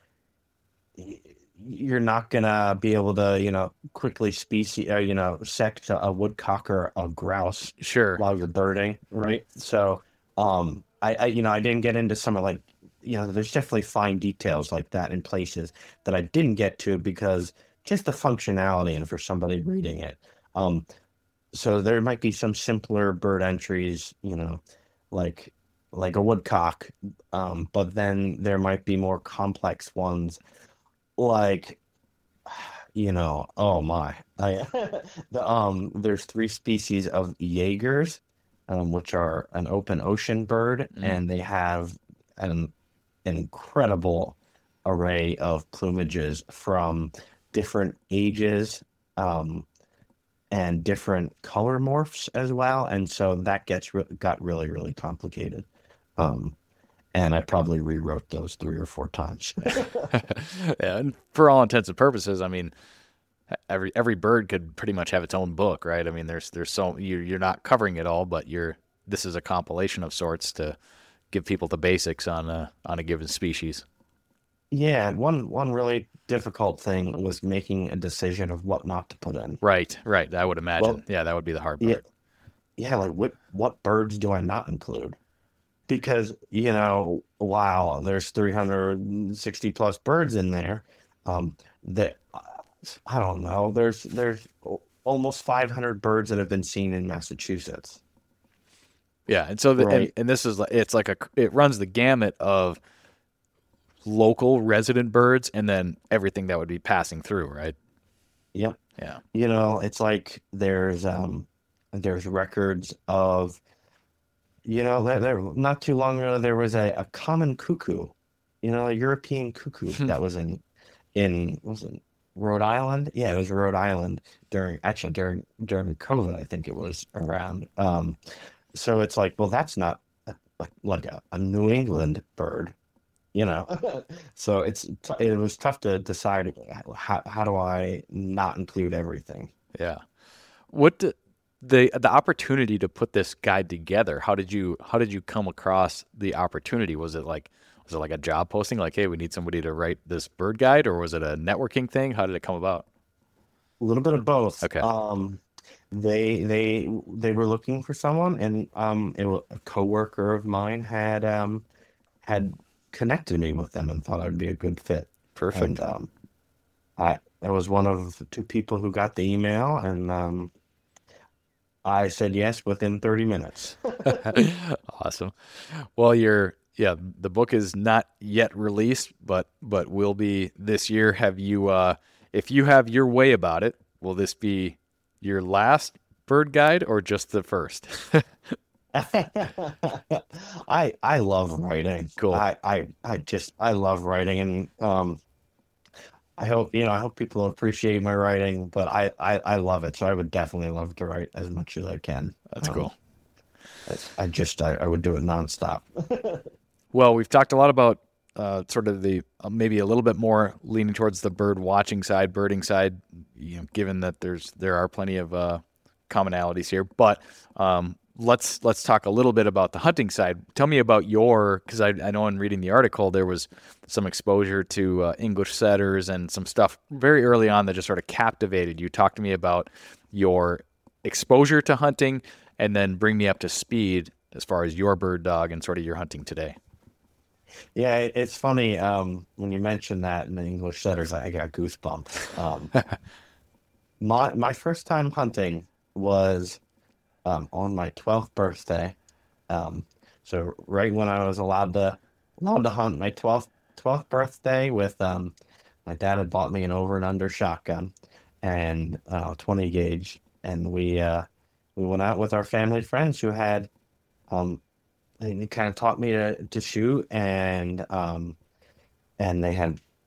y- you're not gonna be able to, you know, quickly species, uh, you know, sect a woodcock or a grouse Sure. while you're birding, right? So, um, I, I, you know, I didn't get into some of like, you know, there's definitely fine details like that in places that I didn't get to because just the functionality and for somebody reading it. Um, so there might be some simpler bird entries, you know, like like a woodcock, um, but then there might be more complex ones like, you know, oh my, I, the um, there's three species of Jaegers, um, which are an open ocean bird, Mm. and they have an, an incredible array of plumages from different ages, um, and different color morphs as well, and so that gets re- got really really complicated. Um, and I probably rewrote those three or four times. Yeah, and for all intents and purposes, I mean, every every bird could pretty much have its own book, right? I mean, there's there's so you you're not covering it all, but you're this is a compilation of sorts to give people the basics on a on a given species. Yeah, and one one really difficult thing was making a decision of what not to put in. Right, right. I would Well, imagine. Yeah, that would be the hard yeah, part. yeah, like what what birds do I not include? Because, you know, wow, there's three hundred sixty plus birds in there. Um, that I don't know. There's there's almost five hundred birds that have been seen in Massachusetts, Yeah, and so the, and right? and this is like it's like a it runs the gamut of local resident birds and then everything that would be passing through, right? Yep. Yeah. You know, it's like there's um there's records of, you know, there, there not too long ago there was a, a common cuckoo, you know, a European cuckoo that was in in was it Rhode Island? Yeah, it was Rhode Island during actually during during COVID, I think it was around. Um, so it's like, well, that's not a, like like a, a New England bird, you know. So it's it was tough to decide how how do I not include everything. Yeah. What the the the opportunity to put this guide together? How did you how did you come across the opportunity? Was it like was it like a job posting like, "Hey, we need somebody to write this bird guide," or was it a networking thing? How did it come about? A little bit of both. Okay. Um, they they they were looking for someone, and um, it, wa- a coworker of mine had um had connected me with them and thought I'd be a good fit. And Perfect. um, I I was one of the two people who got the email, and um, I said yes within thirty minutes. Awesome. Well, you're yeah, the book is not yet released, but but will be this year. Have you uh if you have your way about it, will this be your last bird guide or just the first? I I love writing. Cool. I I I just I love writing, and um, I hope you know I hope people appreciate my writing, but I I I love it, so I would definitely love to write as much as I can. That's Um, cool. I, I just I, I would do it nonstop. Well, we've talked a lot about uh, sort of the uh, maybe a little bit more leaning towards the bird watching side, birding side. You know, given that there's there are plenty of uh, commonalities here, but um, let's let's talk a little bit about the hunting side. Tell me about your because I, I know in reading the article there was some exposure to uh, English setters and some stuff very early on that just sort of captivated you. Talk to me about your exposure to hunting, and then bring me up to speed as far as your bird dog and sort of your hunting today. Yeah, it, it's funny um, when you mention that in the English setters, I, I got goosebumps. Um, my my first time hunting was um, on my twelfth birthday. Um, so right when I was allowed to allowed to hunt, my twelfth twelfth birthday with um, my dad had bought me an over and under shotgun and uh, twenty gauge, and we uh, we went out with our family friends who had um, and he kind of taught me to to shoot, and um, and they had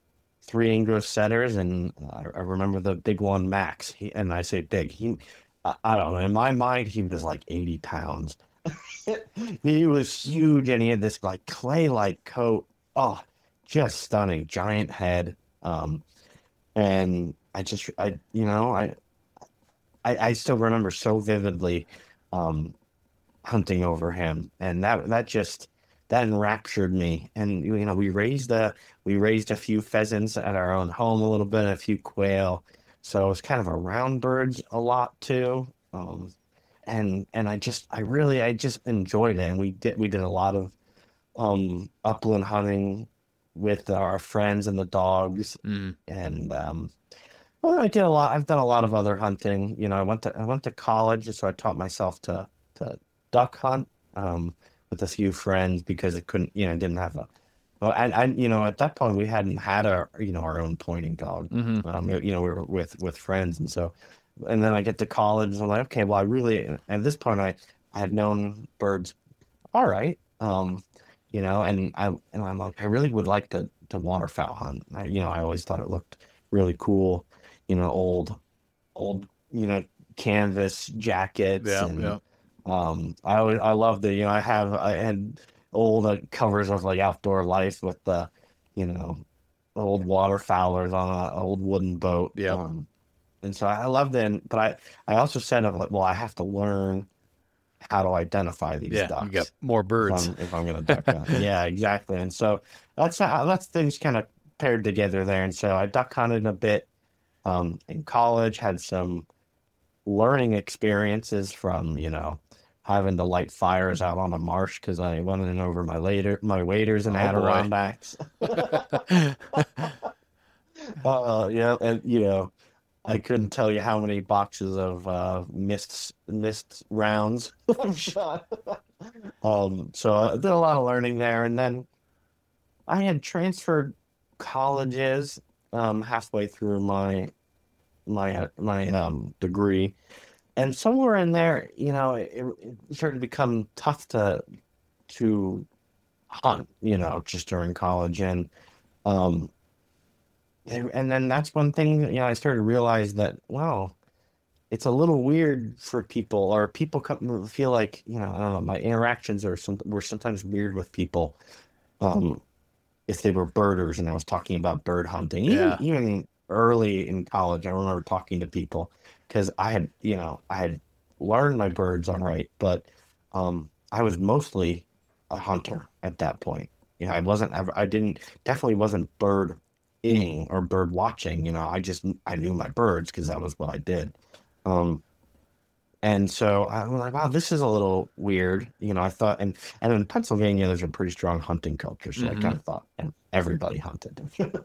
three English setters, and I, I remember the big one, Max. He, and I say big. He, I, I don't know. In my mind, he was like eighty pounds. He was huge, and he had this like clay-like coat. Oh, just stunning, giant head. Um, and I just, I, you know, I, I, I still remember so vividly, um, hunting over him, and that that just that enraptured me. And you know, we raised a we raised a few pheasants at our own home a little bit, a few quail. So it was kind of around birds a lot too. Um, and and I just I really I just enjoyed it. And we did we did a lot of um upland hunting with our friends and the dogs. Mm. And um well, I did a lot. I've done a lot of other hunting. You know, I went to I went to college, so I taught myself to to duck hunt um, with a few friends because it couldn't, you know, didn't have a. Well, and I, you know, at that point we hadn't had our, you know, our own pointing dog. Mm-hmm. Um, you know, we were with with friends, and so, and then I get to college, and I'm like, okay, well, I really, at this point, I I had known birds, all right, um, you know, and I and I'm like, I really would like to to waterfowl hunt. I, you know, I always thought it looked really cool, you know, old, old, you know, canvas jackets Yeah, and. yeah. Um, I always, I love the, you know, I have, I had old uh, covers of like Outdoor Life with the, you know, old waterfowlers on an old wooden boat. Yeah. Um, and so I loved it. But I, I also said, of like, well, I have to learn how to identify these Yeah, ducks you got more if birds. I'm, if I'm going to duck hunt. Yeah, exactly. And so that's how, that's things kind of paired together there. And so I duck hunted a bit, um, in college, had some learning experiences from, you know, having to light fires out on a marsh because I went in over my later my waders and Oh, boy. Adirondacks. uh, yeah, and you know, I couldn't tell you how many boxes of uh, mist mist rounds I've shot. Um, so I did a lot of learning there, and then I had transferred colleges um, halfway through my my my um, degree. And somewhere in there, you know, it, it started to become tough to to hunt, you know, just during college. And um and, and then that's one thing, you know, I started to realize that, well, it's a little weird for people, or people come, feel like, you know, I don't know, my interactions are some were sometimes weird with people. Um, if they were birders and I was talking about bird hunting, even Yeah. even early in college, I remember talking to people because I had, you know, I had learned my birds all right, but um, I was mostly a hunter at that point. You know, I wasn't ever, I didn't, definitely wasn't bird ing or bird watching. You know, I just, I knew my birds because that was what I did. Um, and so I was like, wow, this is a little weird. You know, I thought, and and in Pennsylvania, there's a pretty strong hunting culture. So I Mm-hmm. kind of thought, and everybody hunted.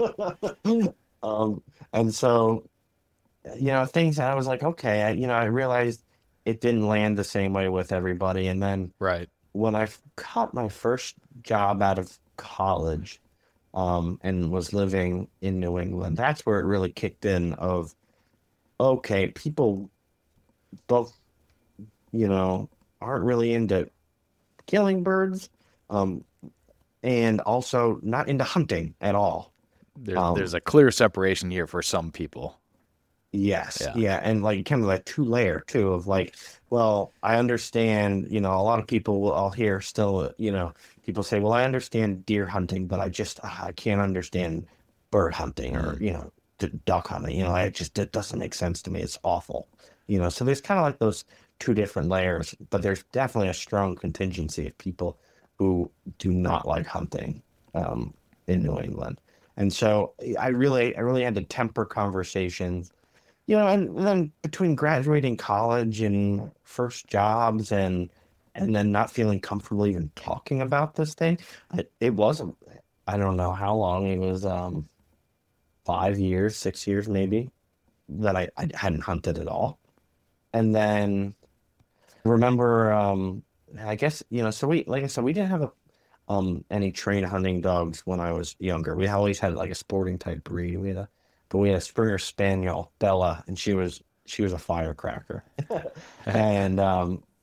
um, and so, you know, things I was like, okay, I, you know, I realized it didn't land the same way with everybody. And then Right. when I f- got my first job out of college, um, and was living in New England, that's where it really kicked in of, okay, people both, you know, aren't really into killing birds, um, and also not into hunting at all. There's Um, there's a clear separation here for some people. yes, Yeah. yeah, and like kind of like two layer too of like, well, I understand, you know, a lot of people will, I'll hear still, you know, people say, well, I understand deer hunting, but I just, ah, I can't understand bird hunting or, Mm. you know, d- duck hunting. You know, it just, it doesn't make sense to me. It's awful. You know, so there's kind of like those two different layers, but there's definitely a strong contingency of people who do not like hunting um, in New England. And so I really, I really had to temper conversations, you know, and then between graduating college and first jobs and and then not feeling comfortable even talking about this thing, it, it wasn't, I don't know how long, it was um five years, six years maybe, that I, I hadn't hunted at all. And then remember, um, I guess, you know, so we, like I said, we didn't have a, um, any trained hunting dogs when I was younger. We always had like a sporting type breed. We had a, but we had a Springer Spaniel, Bella, and she was, she was a firecracker. And, um,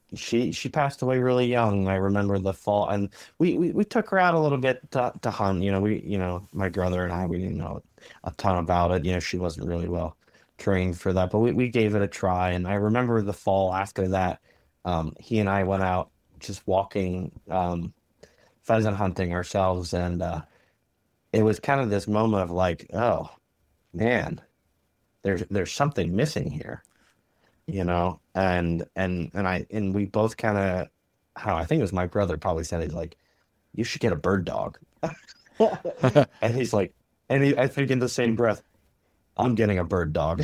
she she passed away really young. I remember the fall, and we, we, we took her out a little bit to, to hunt. You know, we you know my brother and I, we didn't know a ton about it. You know, she wasn't really well trained for that, but we, we gave it a try. And I remember the fall after that, um, he and I went out just walking, um, pheasant hunting ourselves, and uh, it was kind of this moment of like, oh man, there's there's something missing here, you know, and and and I and we both kind of, how I think it was my brother probably said, he's like, you should get a bird dog. And he's like, and he, I think in the same breath, I'm getting a bird dog.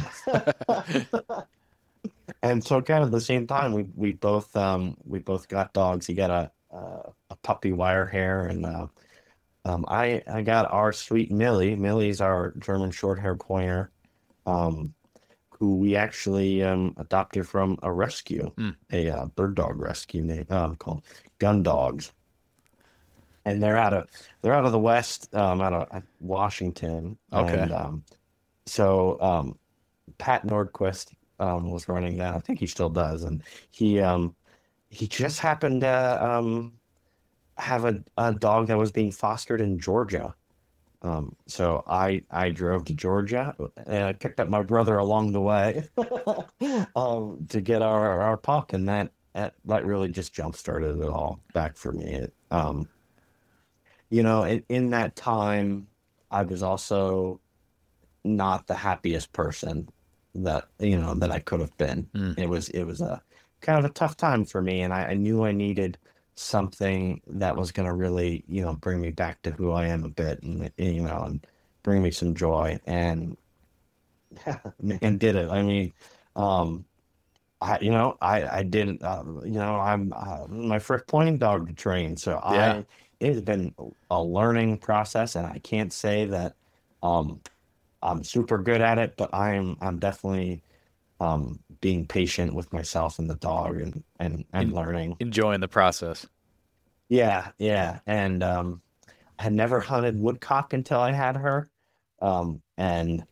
And so kind of the same time, we we both um we both got dogs. He got a uh, a puppy wire hair, and uh, um I I got our sweet Millie. Millie's our German short hair pointer, um who we actually um adopted from a rescue, Mm. a uh, bird dog rescue name um called Gun Dogs. And they're out of they're out of the West, um out of uh, Washington. Okay. And um so um Pat Nordquist um, was running that. I think he still does, and he um, he just happened to um, have a, a dog that was being fostered in Georgia. Um, so I I drove to Georgia, and I picked up my brother along the way um, to get our our pup, and that that, that really just jump started it all back for me. It, um, you know, in, in that time, I was also not the happiest person that you know that I could have been. Mm. It was it was a kind of a tough time for me, and I, I knew I needed something that was going to really you know bring me back to who I am a bit, and you know, and bring me some joy, and and did it. I mean, um, I you know I I did uh, you know I'm uh, my first pointing dog to train, so Yeah. I it has been a learning process, and I can't say that. Um, I'm super good at it, but I'm I'm definitely um being patient with myself and the dog, and and and En- learning. Enjoying the process. Yeah, yeah. And um I had never hunted woodcock until I had her. Um and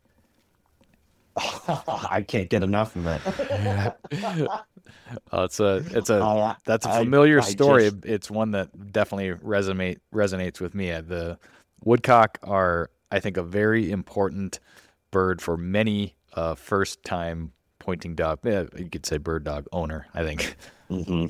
I can't get enough of Yeah. it. Uh, it's a it's a I that's a I familiar I story. just It's one that definitely resonate resonates with me. Uh, The woodcock are, I think, a very important bird for many uh, first time pointing dog. Yeah, you could say bird dog owner, I think. mhm.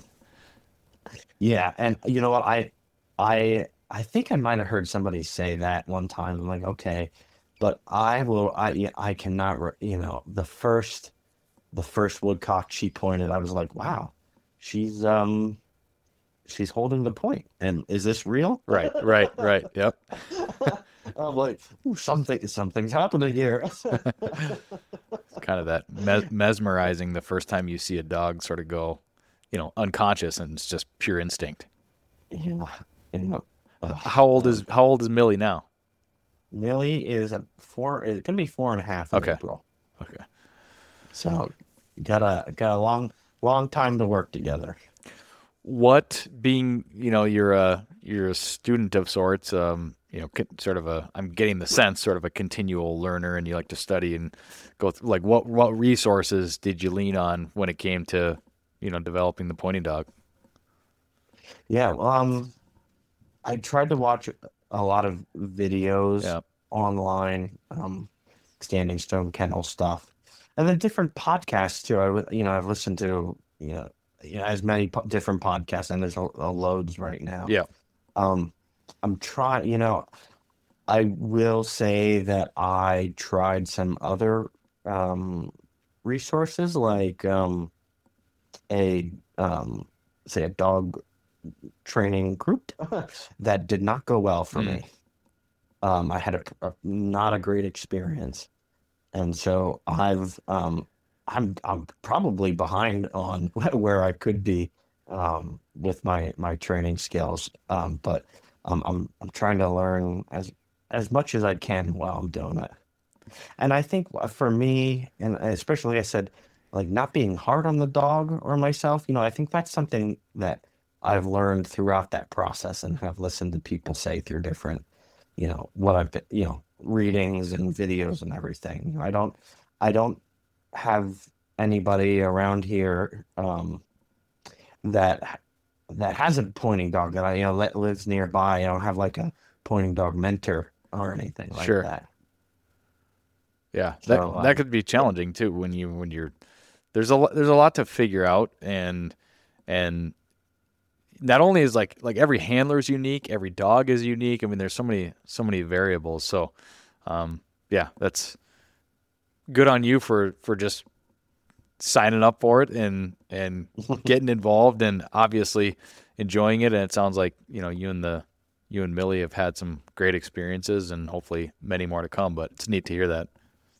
Yeah, and you know what? I I I think I might have heard somebody say that one time. I'm like, okay, but I will I yeah, I cannot re- you know, the first the first woodcock she pointed, I was like, wow, she's um she's holding the point. And is this real? Right, right, right. Yep. I'm like, ooh, something something's happening here. Kind of that mes mesmerizing the first time you see a dog sort of go, you know, unconscious and it's just pure instinct. Yeah. Yeah. Ugh. How old is Um, how old is Millie now? Millie is a four. It's gonna be four and a half in Okay. April. Okay. So got a got a long long time to work together. What being, you know, you're a you're a student of sorts, um, you know, con- sort of a I'm getting the sense sort of a continual learner and you like to study and go through like what what resources did you lean on when it came to, you know, developing the pointing dog? Yeah. Well, um, I tried to watch a lot of videos Yeah. online, um, Standing Stone Kennel stuff, and then different podcasts too. I, would- you know, I've listened to you know, you know as many po different podcasts, and there's a, a loads right now. Yeah. Um, I'm trying. You know, I will say that I tried some other um resources like um a um say a dog training group that did not go well for Mm. me. Um, I had a, a not a great experience, and so I've um, I'm I'm probably behind on where I could be um, with my my training skills. Um, but um, I'm I'm trying to learn as as much as I can while I'm doing it. And I think uh, for me, and especially I said, like not being hard on the dog or myself, you know, I think that's something that I've learned throughout that process and have listened to people say through different, you know, what I've been, you know, readings and videos and everything. You know, I don't, I don't have anybody around here, um, that that has a pointing dog that I, you know, that lives nearby. I don't have like a pointing dog mentor or anything like Sure. that. Yeah, that So, that um, could be yeah, challenging too when you when you're there's a lo- there's a lot to figure out, and and not only is like like every handler is unique, every dog is unique. I mean, there's so many so many variables. So, um, yeah, that's good on you for for just signing up for it and and getting involved and obviously enjoying it. And it sounds like you know you and the you and Millie have had some great experiences and hopefully many more to come. But it's neat to hear that.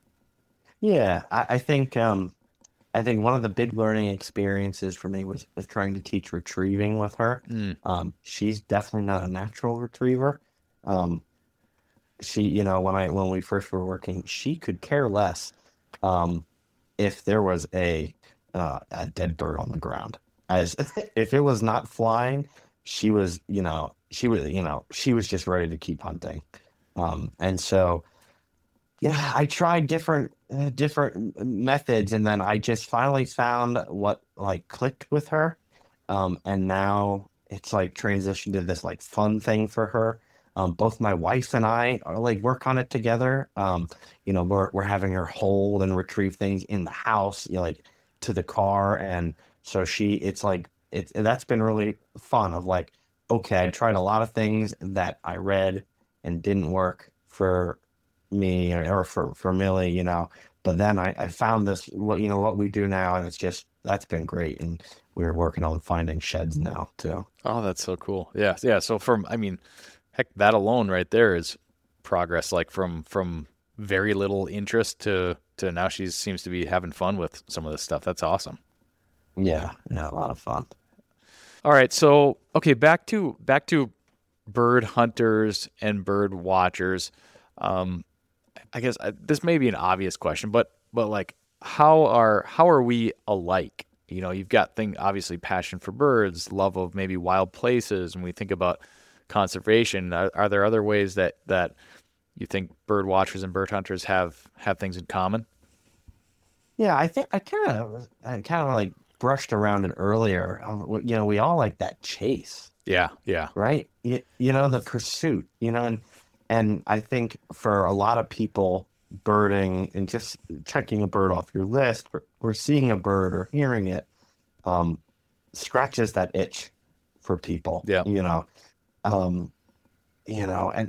yeah. I, I think um, I think one of the big learning experiences for me was was trying to teach retrieving with her. Mm, Um, she's definitely not a natural retriever. Um, she, you know, when I when we first were working, she could care less um, if there was a uh, a dead bird on the ground. As if it was not flying, she was, you know, she was, you know, she was just ready to keep hunting. Um, and so, yeah, I tried different uh, different methods, and then I just finally found what like clicked with her. Um, and now it's like transitioned to this like fun thing for her. Um, both my wife and I are like work on it together. Um, you know, we're we're having her hold and retrieve things in the house, you know, like to the car, and so she, it's like it's that's been really fun. Of like, okay, I tried a lot of things that I read and didn't work for me or, or for for Millie, you know. But then I, I found this, what you know, what we do now, and it's just that's been great. And we're working on finding sheds now too. oh, that's so cool. Yeah, yeah. So from I mean, heck, that alone right there is progress. Like from from very little interest to to now she seems to be having fun with some of this stuff. That's awesome. Yeah, yeah, a lot of fun. All right, so okay, back to back to bird hunters and bird watchers. Um, I guess uh, this may be an obvious question, but but like how are how are we alike? You know, you've got thing obviously passion for birds, love of maybe wild places, and we think about conservation. Are, are there other ways that that you think bird watchers and bird hunters have have things in common? Yeah, I think I kind of I kind of like brushed around it earlier. Um, You know, we all like that chase, Yeah, yeah. right? You, you know, the pursuit, you know, and and I think for a lot of people, birding and just checking a bird off your list, or, or seeing a bird or hearing it, um, scratches that itch for people, Yeah. you know. Um, you know, and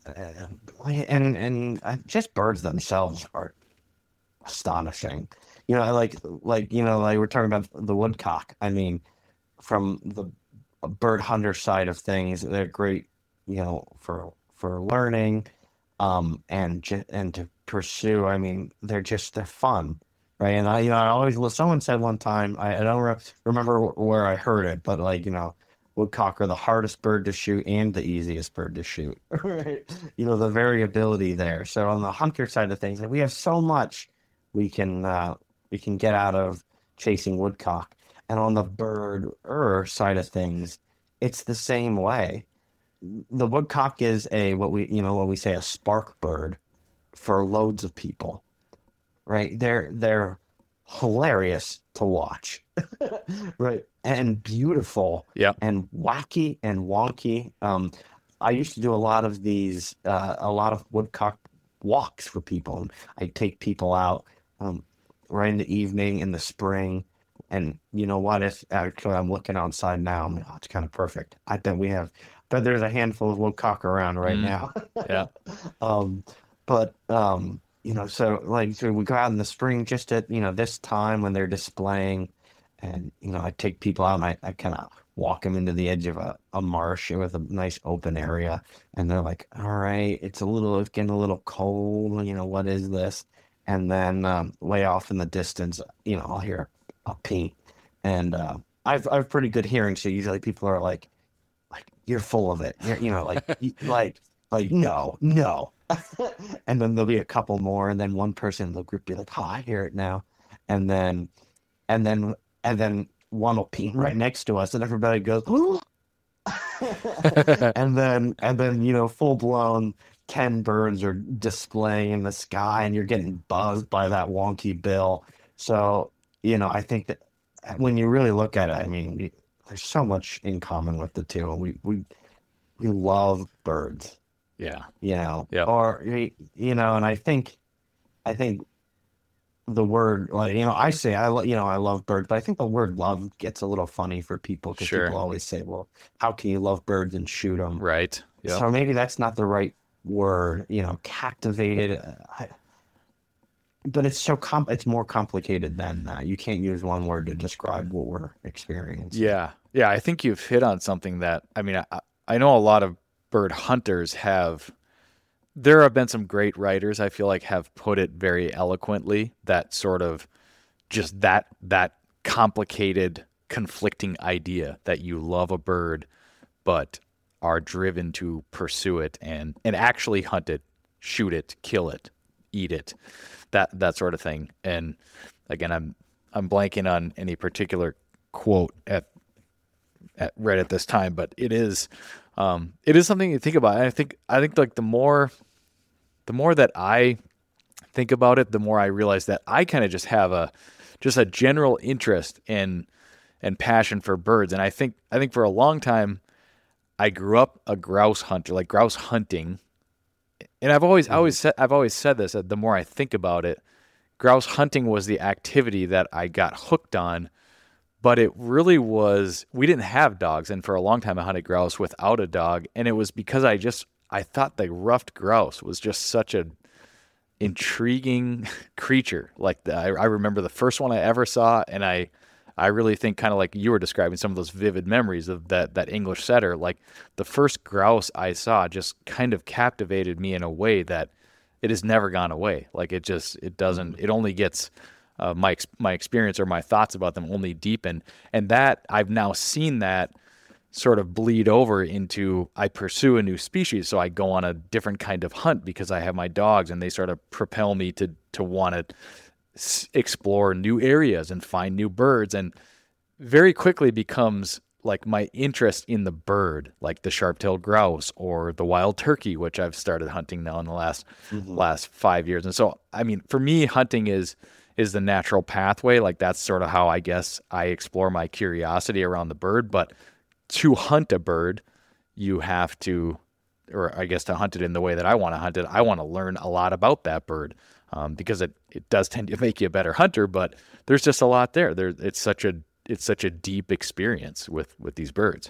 and and uh, just birds themselves are astonishing. You know, like like you know, like we're talking about the woodcock. I mean, from the bird hunter side of things, they're great, you know, for for learning, um, and ju- and to pursue. I mean, they're just they're fun, right? And I, you know, I always well, someone said one time, I, I don't re remember wh- where I heard it, but like you know, woodcock are the hardest bird to shoot and the easiest bird to shoot, right? You know, the variability there. So on the hunter side of things, we have so much we can uh, we can get out of chasing woodcock. And on the bird er side of things, it's the same way. The woodcock is a what we you know what we say a spark bird for loads of people, right? They're they're hilarious to watch, right? And beautiful Yeah. and wacky and wonky. Um, I used to do a lot of these, uh, a lot of woodcock walks for people. I take people out um, right in the evening in the spring. And you know what? If actually I'm looking outside now, I'm like, oh, it's kind of perfect. I bet we have, bet there's a handful of woodcock around right Mm, now. yeah. Um, but um, you know, so like so we go out in the spring just at, you know, this time when they're displaying, and you know, I take people out and I, I kind of walk them into the edge of a, a marsh with a nice open area, and they're like, all right, it's a little, it's getting a little cold, you know, what is this? And then um, way off in the distance, you know, I'll hear a peep, and uh, I've I've pretty good hearing, so usually people are like, like you're full of it. You're, you know, like y- like like no, no. And then there'll be a couple more, and then one person in the group be like, "Oh, I hear it now," and then and then and then one will ping right next to us, and everybody goes, "Ooh." And then and then you know, full blown ten birds are displaying in the sky, and you're getting buzzed by that wonky bill. So you know, I think that when you really look at it, I mean. there's so much in common with the two. We we we love birds, Yeah. you know, Yep. or you know, and I think I think the word, like, you know, I say I lo- you know, I love birds, but I think the word love gets a little funny for people because Sure. people always say, well, how can you love birds and shoot them? Right. Yep. So maybe that's not the right word, you know, captivated. uh, I, but it's so com it's more complicated than that. You can't use one word to describe what we're experiencing. Yeah. Yeah. I think you've hit on something that, I mean, I, I know a lot of bird hunters have, there have been some great writers, I feel like, have put it very eloquently, that sort of just that, that complicated, conflicting idea that you love a bird, but are driven to pursue it and, and actually hunt it, shoot it, kill it, eat it, that, that sort of thing. And again, I'm, I'm blanking on any particular quote at, at right at this time, but it is, um, it is something you think about. And I think, I think like the more, the more that I think about it, the more I realize that I kind of just have a, just a general interest in, and passion for birds. And I think, I think for a long time, I grew up a grouse hunter, like grouse hunting. And I've always, I Mhm. always said, I've always said this, that the more I think about it, grouse hunting was the activity that I got hooked on, but it really was, we didn't have dogs. And for a long time, I hunted grouse without a dog. And it was because I just, I thought the ruffed grouse was just such a intriguing creature. Like the, I, I remember the first one I ever saw, and I, I really think kind of like you were describing some of those vivid memories of that, that English setter. Like the first grouse I saw just kind of captivated me in a way that it has never gone away. Like it just, it doesn't, it only gets, uh, my, ex- my experience or my thoughts about them only deepen. And that I've now seen that sort of bleed over into, I pursue a new species. So I go on a different kind of hunt because I have my dogs, and they sort of propel me to, to want to s- explore new areas and find new birds. And very quickly becomes like my interest in the bird, like the sharp-tailed grouse or the wild turkey, which I've started hunting now in the last Mhm. last five years. And so, I mean, for me, hunting is is the natural pathway. Like that's sort of how I guess I explore my curiosity around the bird. But to hunt a bird, you have to, or I guess to hunt it in the way that I want to hunt it, I want to learn a lot about that bird, um, because it, it does tend to make you a better hunter. But there's just a lot there. There, it's such a it's such a deep experience with with these birds.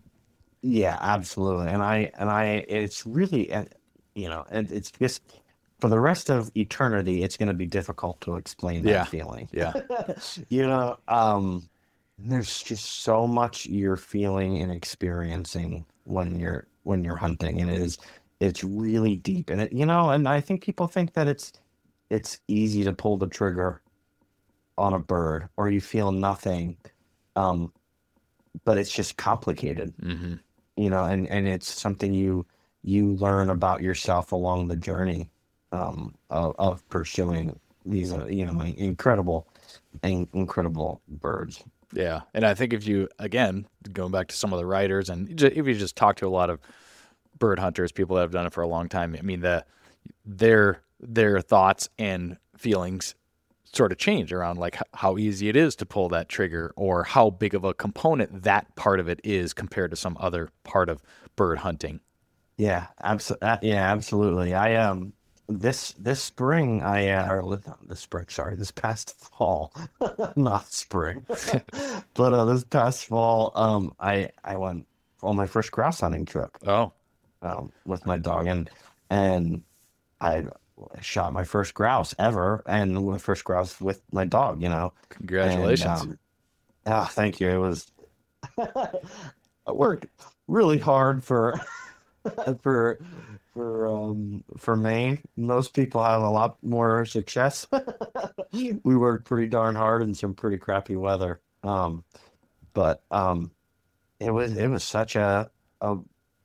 Yeah, absolutely. And I and I it's really uh, you know, and it's just for the rest of eternity, it's going to be difficult to explain that Yeah, feeling. yeah, You know, um, there's just so much you're feeling and experiencing when you're when you're hunting, and it is it's really deep. And it, you know, and I think people think that it's it's easy to pull the trigger on a bird or you feel nothing. Um, but it's just complicated, hmm you know, and and it's something you you learn about yourself along the journey, um, of, of pursuing these, uh, you know, incredible, in, incredible birds. yeah. And I think if you again going back to some of the writers, and ju- if you just talk to a lot of bird hunters, people that have done it for a long time, I mean the their their thoughts and feelings sort of change around like h- how easy it is to pull that trigger, or how big of a component that part of it is compared to some other part of bird hunting. Yeah, absolutely. Yeah, absolutely. I um this this spring I uh, or li- not this spring, sorry, this past fall, not spring, but uh, this past fall, um, I I went on my first grouse hunting trip, Oh, um, with my dog, and and I shot my first grouse ever, and my first grouse with my dog, you know, and congratulations. um, ah, thank you. It was I worked really hard for for for um for Maine. Most people have a lot more success. We worked pretty darn hard in some pretty crappy weather. Um, but um, it was it was such a a,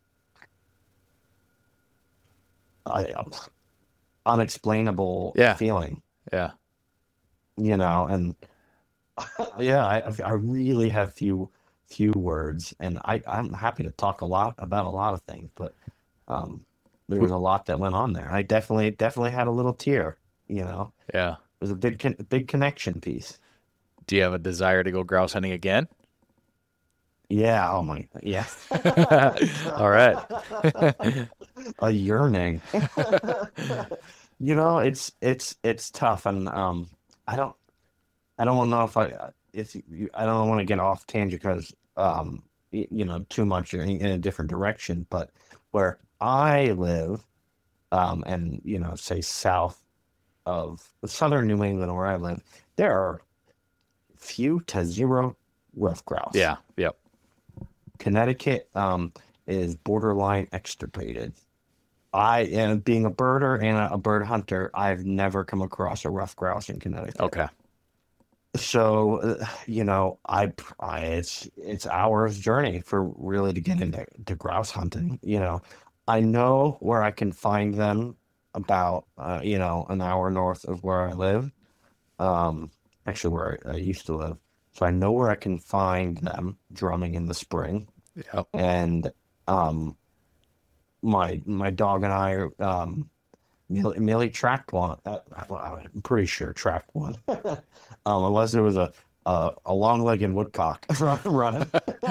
a unexplainable Yeah, feeling, yeah, you know. And yeah, I I really have few few words, and I I'm happy to talk a lot about a lot of things, but um, there was Who- a lot that went on there. I definitely definitely had a little tear, you know. yeah. It was a big con big connection piece. Do you have a desire to go grouse hunting again? Yeah. Oh my. Yeah. All right. A yearning. You know, it's it's it's tough, and um, I don't I don't know if I if you, I don't want to get off tangent because um, y- you know, too much in, in a different direction, but where I live, um, and you know, say south of southern New England where I live, there are few to zero rough grouse. Yeah. Yep. Connecticut um, is borderline extirpated. I, and being a birder and a, a bird hunter, I've never come across a rough grouse in Connecticut. Okay. So, uh, you know, I, I it's it's hours journey for really to get into to grouse hunting. You know, I know where I can find them about uh, you know, an hour north of where I live. Um, actually, where I, I used to live. So I know where I can find them drumming in the spring. Yep. And um, my my dog and I um, Millie, Millie tracked one. Uh, well, I'm pretty sure tracked one, um, unless it was a a, a long-legged woodcock running.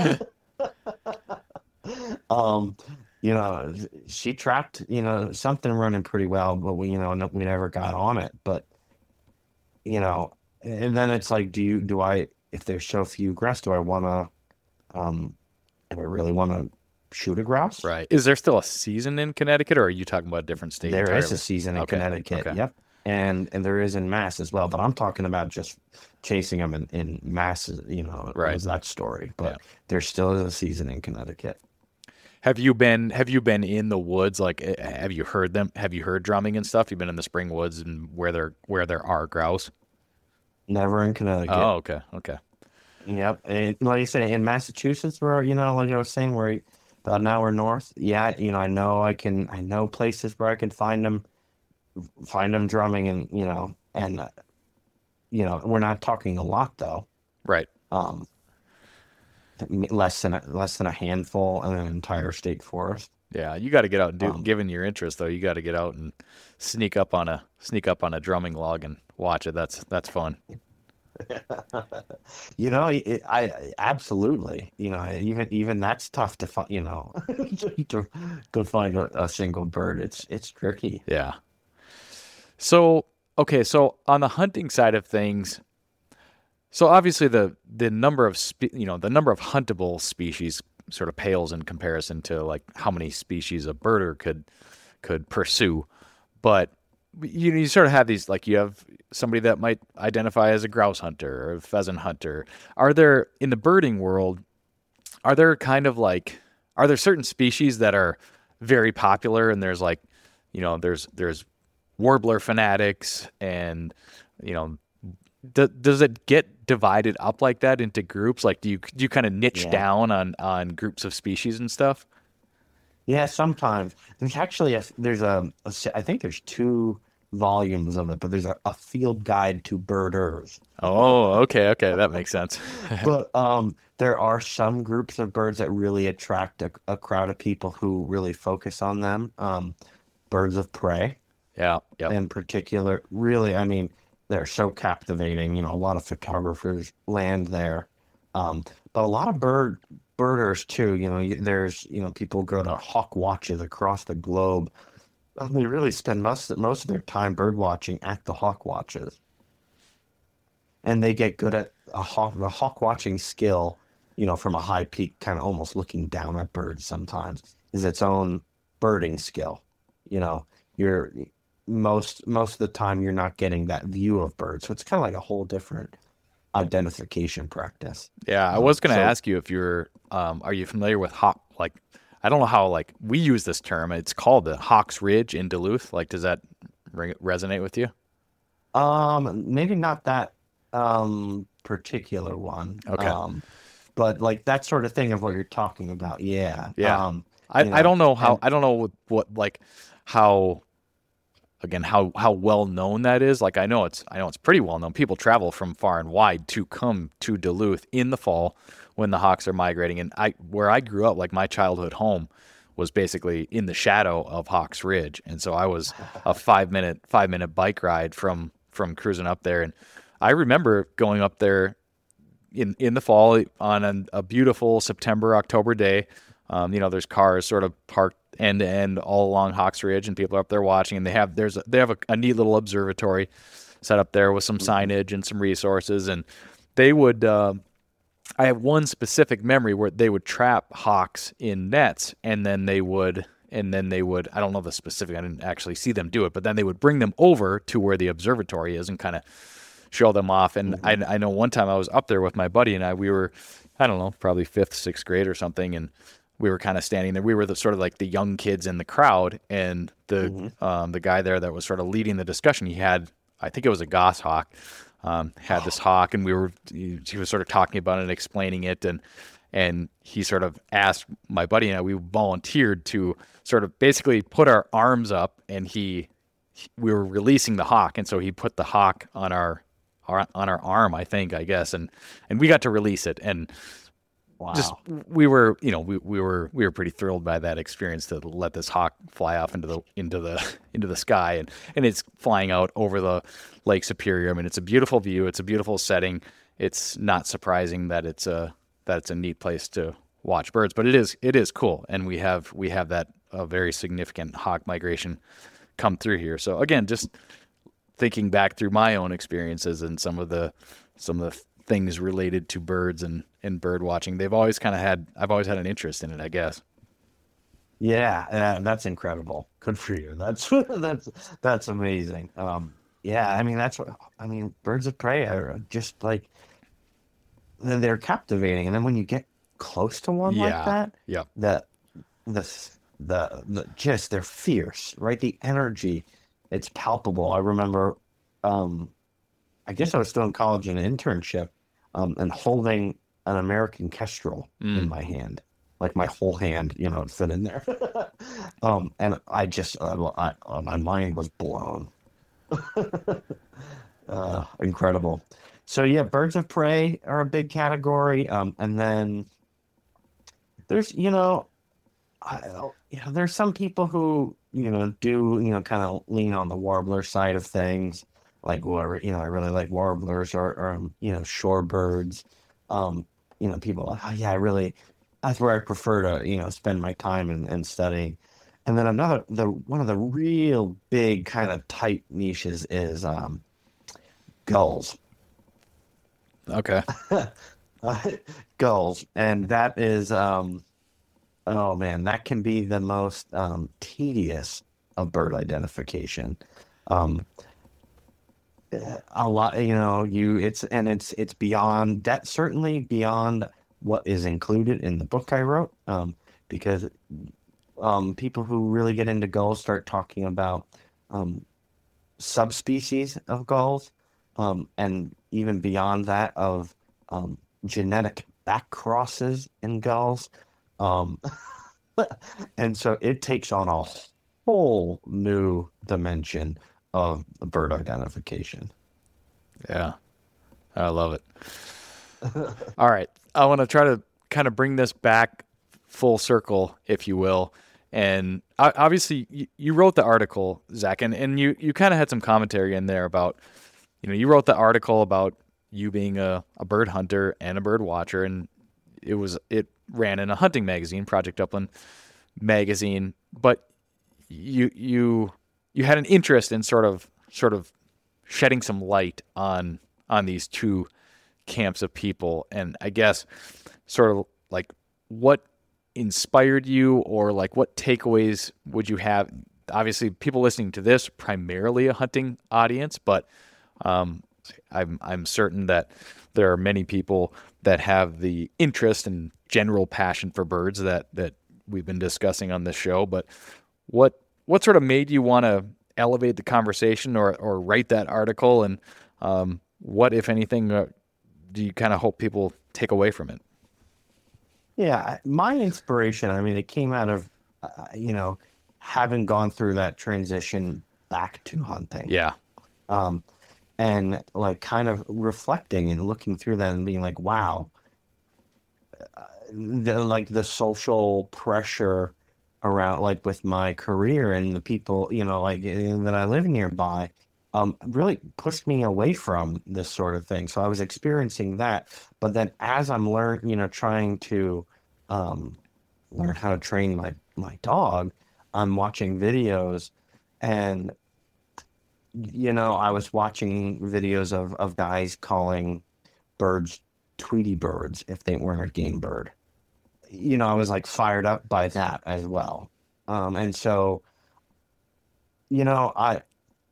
um, you know, she tracked you know something running pretty well, but we you know no- we never got on it. But you know, and then it's like, do you do I if there's so few grouse, do I want to um, do I really want to shoot a grouse? Right. Is there still a season in Connecticut, or are you talking about a different state There is a entirely? season in Okay. Connecticut. Okay. Yep. And and there is in Mass as well. But I'm talking about just chasing them in, in Mass, you know, it Right. was that story. Yeah. But there still is a season in Connecticut. Have you been have you been in the woods? Like, eh, have you heard them? Have you heard drumming and stuff? You've been in the spring woods and where there where there are grouse? Never in Connecticut. Oh, okay. Okay. Yep. And like you said, in Massachusetts, where, you know, like I was saying, where about an hour north, yeah, you know, I know I can, I know places where I can find them, find them drumming and, you know, and, uh, you know, we're not talking a lot though. Right. Um, less than a, less than a handful in an entire state forest. Yeah, you got to get out and do. Um, Given your interest, though, you got to get out and sneak up on a sneak up on a drumming log and watch it. That's that's fun. you know, it, I absolutely, you know, even even that's tough to find, you know, to, to find a, a single bird. It's it's tricky. Yeah. So okay, so on the hunting side of things, so obviously the the number of spe- you know the number of huntable species sort of pales in comparison to like how many species a birder could could pursue, but you you sort of have these like you have somebody that might identify as a grouse hunter or a pheasant hunter. Are there in the birding world? Are there kind of like are there certain species that are very popular and there's like you know there's there's warbler fanatics and you know do, does it get divided up like that into groups? Like, do you do you kind of niche Yeah. down on on groups of species and stuff? Yeah, sometimes there's actually a there's a, a se- I think there's two volumes of it, but there's a, a field guide to birders. Oh, okay, okay, that makes sense. But um, there are some groups of birds that really attract a, a crowd of people who really focus on them. Um, birds of prey, Yeah, yep, in particular, really, I mean, they're so captivating. You know, a lot of photographers land there. Um, but a lot of bird birders too. You know, y- there's you know people go to hawk watches across the globe. And they really spend most most of their time bird watching at the hawk watches, and they get good at a hawk the hawk watching skill. You know, from a high peak, kind of almost looking down at birds sometimes is its own birding skill. You know, you're most most of the time you're not getting that view of birds, so it's kind of like a whole different identification practice. yeah. I Um, was gonna so ask you if you're um, are you familiar with hawk? Like, I don't know how like we use this term. It's called the Hawks Ridge in Duluth. Like, does that ring, resonate with you? um, maybe not that um particular one, Okay. um, but like that sort of thing of what you're talking about. Yeah. Yeah. Um, I, you I know, don't know how and I don't know what, what like how again how how well known that is. Like I know it's I know it's pretty well known. People travel from far and wide to come to Duluth in the fall when the hawks are migrating. And I where I grew up, like my childhood home was basically in the shadow of Hawks Ridge. And so I was a five minute five minute bike ride from from cruising up there. And I remember going up there in, in the fall on a, a beautiful September, October day. Um, you know, there's cars sort of parked end to end all along Hawks Ridge, and people are up there watching. And they have there's a, they have a, a neat little observatory set up there with some signage and some resources. And they would, uh, I have one specific memory where they would trap hawks in nets, and then they would, and then they would, I don't know the specific, I didn't actually see them do it, but then they would bring them over to where the observatory is and kind of show them off. And mm-hmm. I, I know one time I was up there with my buddy and I, we were, I don't know, probably fifth, sixth grade or something. And we were kind of standing there. We were the sort of like the young kids in the crowd, and the, mm-hmm. um, the guy there that was sort of leading the discussion, he had, I think it was a goshawk, um, had oh. this hawk, and we were, he, he was sort of talking about it and explaining it. And, and he sort of asked my buddy and I, we volunteered to sort of basically put our arms up, and he, we were releasing the hawk. And so he put the hawk on our, our on our arm, I think, I guess. And, and we got to release it. And wow. just, we were, you know, we, we were, we were pretty thrilled by that experience to let this hawk fly off into the, into the, into the sky. And, and it's flying out over the Lake Superior. I mean, it's a beautiful view. It's a beautiful setting. It's not surprising that it's a, that it's a neat place to watch birds, but it is, it is cool. And we have, we have that a very significant hawk migration come through here. So again, just thinking back through my own experiences and some of the, some of the things related to birds and, and bird watching, they've always kind of had, I've always had an interest in it, I guess. Yeah. Uh, that's incredible. Good for you. That's, that's, that's amazing. Um, yeah. I mean, that's what, I mean, birds of prey are just like, they're captivating. And then when you get close to one yeah. like that, yeah. the, the, the, the, just, they're fierce, right? The energy, it's palpable. I remember, um, I guess I was still in college in an internship, um, and holding an American kestrel mm. in my hand, like my whole hand, you know, fit in there. um, and I just, uh, I, uh, my mind was blown. uh, incredible. So yeah, birds of prey are a big category. Um, and then there's, you know, I, you know, there's some people who, you know, do, you know, kind of lean on the warbler side of things. Like, whoever, you know, I really like warblers or, or um, you know, shorebirds. Um, you know, people, are like, oh, yeah, I really, that's where I prefer to, you know, spend my time and, and studying. And then another, the one of the real big kind of tight niches is um, gulls. Okay. uh, gulls. And that is, um, oh man, that can be the most um, tedious of bird identification. Um, a lot, you know, you it's and it's it's beyond that, certainly beyond what is included in the book I wrote, um, because um, people who really get into gulls start talking about um, subspecies of gulls, um, and even beyond that of um, genetic back crosses in gulls. Um, and so it takes on a whole new dimension of bird identification. Yeah, I love it. All right. I want to try to kind of bring this back full circle, if you will. And obviously you, you wrote the article, Zach, and, and you, you kind of had some commentary in there about, you know, you wrote the article about you being a, a bird hunter and a bird watcher, and it was, it ran in a hunting magazine, Project Upland magazine, but you, you, you had an interest in sort of, sort of shedding some light on, on these two camps of people. And I guess sort of like what inspired you, or like what takeaways would you have? Obviously people listening to this, primarily a hunting audience, but um, I'm, I'm certain that there are many people that have the interest and general passion for birds that, that we've been discussing on this show. But what, what sort of made you want to elevate the conversation or, or write that article? And um, what, if anything, uh, do you kind of hope people take away from it? Yeah, my inspiration, I mean, it came out of, uh, you know, having gone through that transition back to hunting. Yeah. Um, and like kind of reflecting and looking through that and being like, wow, uh, the, like the social pressure around, like with my career and the people, you know, like that I live nearby, um, really pushed me away from this sort of thing. So I was experiencing that, but then as I'm learn, you know, trying to um, learn how to train my my dog, I'm watching videos, and you know, I was watching videos of of guys calling birds Tweety birds if they weren't a game bird. You know, I was like fired up by that as well. Um, and so, you know, I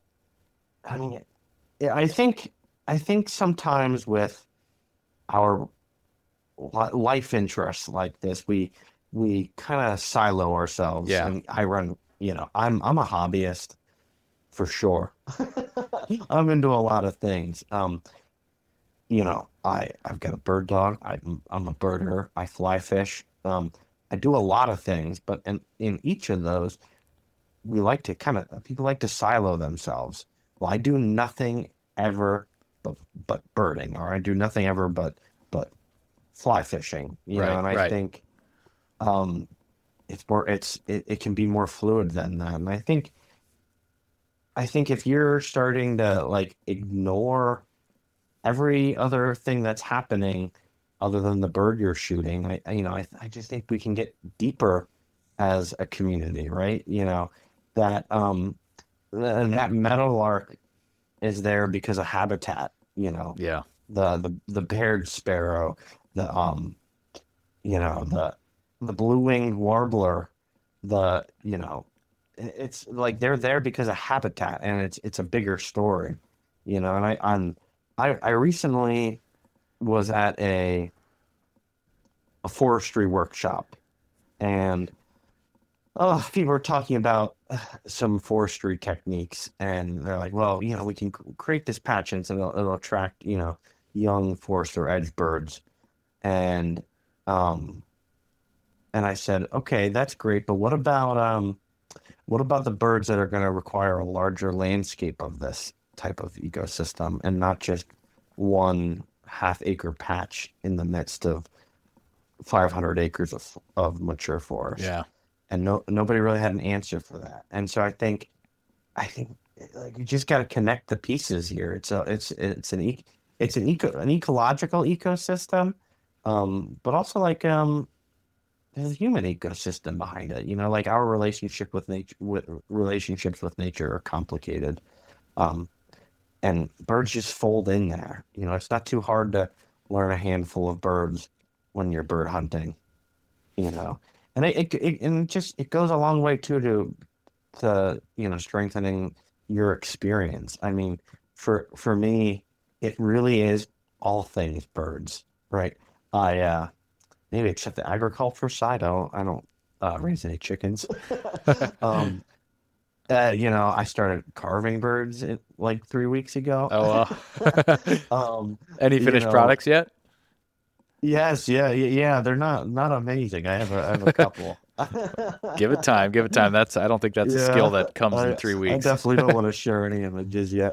I mean, yeah, I think I think sometimes with our li- life interests like this, we we kind of silo ourselves. Yeah. And I run, you know, I'm I'm a hobbyist for sure. I'm into a lot of things. Um, you know, I I've got a bird dog. I'm I'm a birder. I fly fish. Um, I do a lot of things, but in in each of those, we like to kind of people like to silo themselves. Well, I do nothing ever but but birding, or I do nothing ever but but fly fishing. You know, Right. and I Right. think um, it's more it's it, it can be more fluid than that. And I think I think if you're starting to like ignore every other thing that's happening other than the bird you're shooting, I, I- you know, I, I just think we can get deeper as a community, right? You know, that um th- that meadowlark is there because of habitat, you know, Yeah. the the the paired sparrow, the um, you know, the the blue-winged warbler, the, you know, i- it's like they're there because of habitat, and it's it's a bigger story, you know, and I I'm I I recently was at a a forestry workshop, and oh, people were talking about uh, some forestry techniques, and they're like, well, you know, we can c- create this patch, and so it'll, it'll attract, you know, young forester edge birds. And um, and I said, okay, that's great, but what about um, what about the birds that are going to require a larger landscape of this type of ecosystem, and not just one half acre patch in the midst of five hundred acres of of mature forest? Yeah. And no nobody really had an answer for that. And so I think I think like you just got to connect the pieces here. It's a it's it's an e it's an eco an ecological ecosystem, um, but also like um there's a human ecosystem behind it. You know, like our relationship with nature, with relationships with nature are complicated. Um, and birds just fold in there. You know, it's not too hard to learn a handful of birds when you're bird hunting. You know, and it, it, it and it just it goes a long way too to to you know strengthening your experience. I mean, for for me, it really is all things birds, right? I uh maybe except the agriculture side, I don't I don't uh, raise any chickens. um, uh, you know, I started carving birds it, like three weeks ago. Oh, uh, um, any you finished know, products yet? yes, yeah, yeah, yeah, they're not not amazing. I have a I have a couple. Give it time. Give it time. That's, I don't think that's a skill Yeah, that comes in I three I weeks. definitely don't want to share any images yet.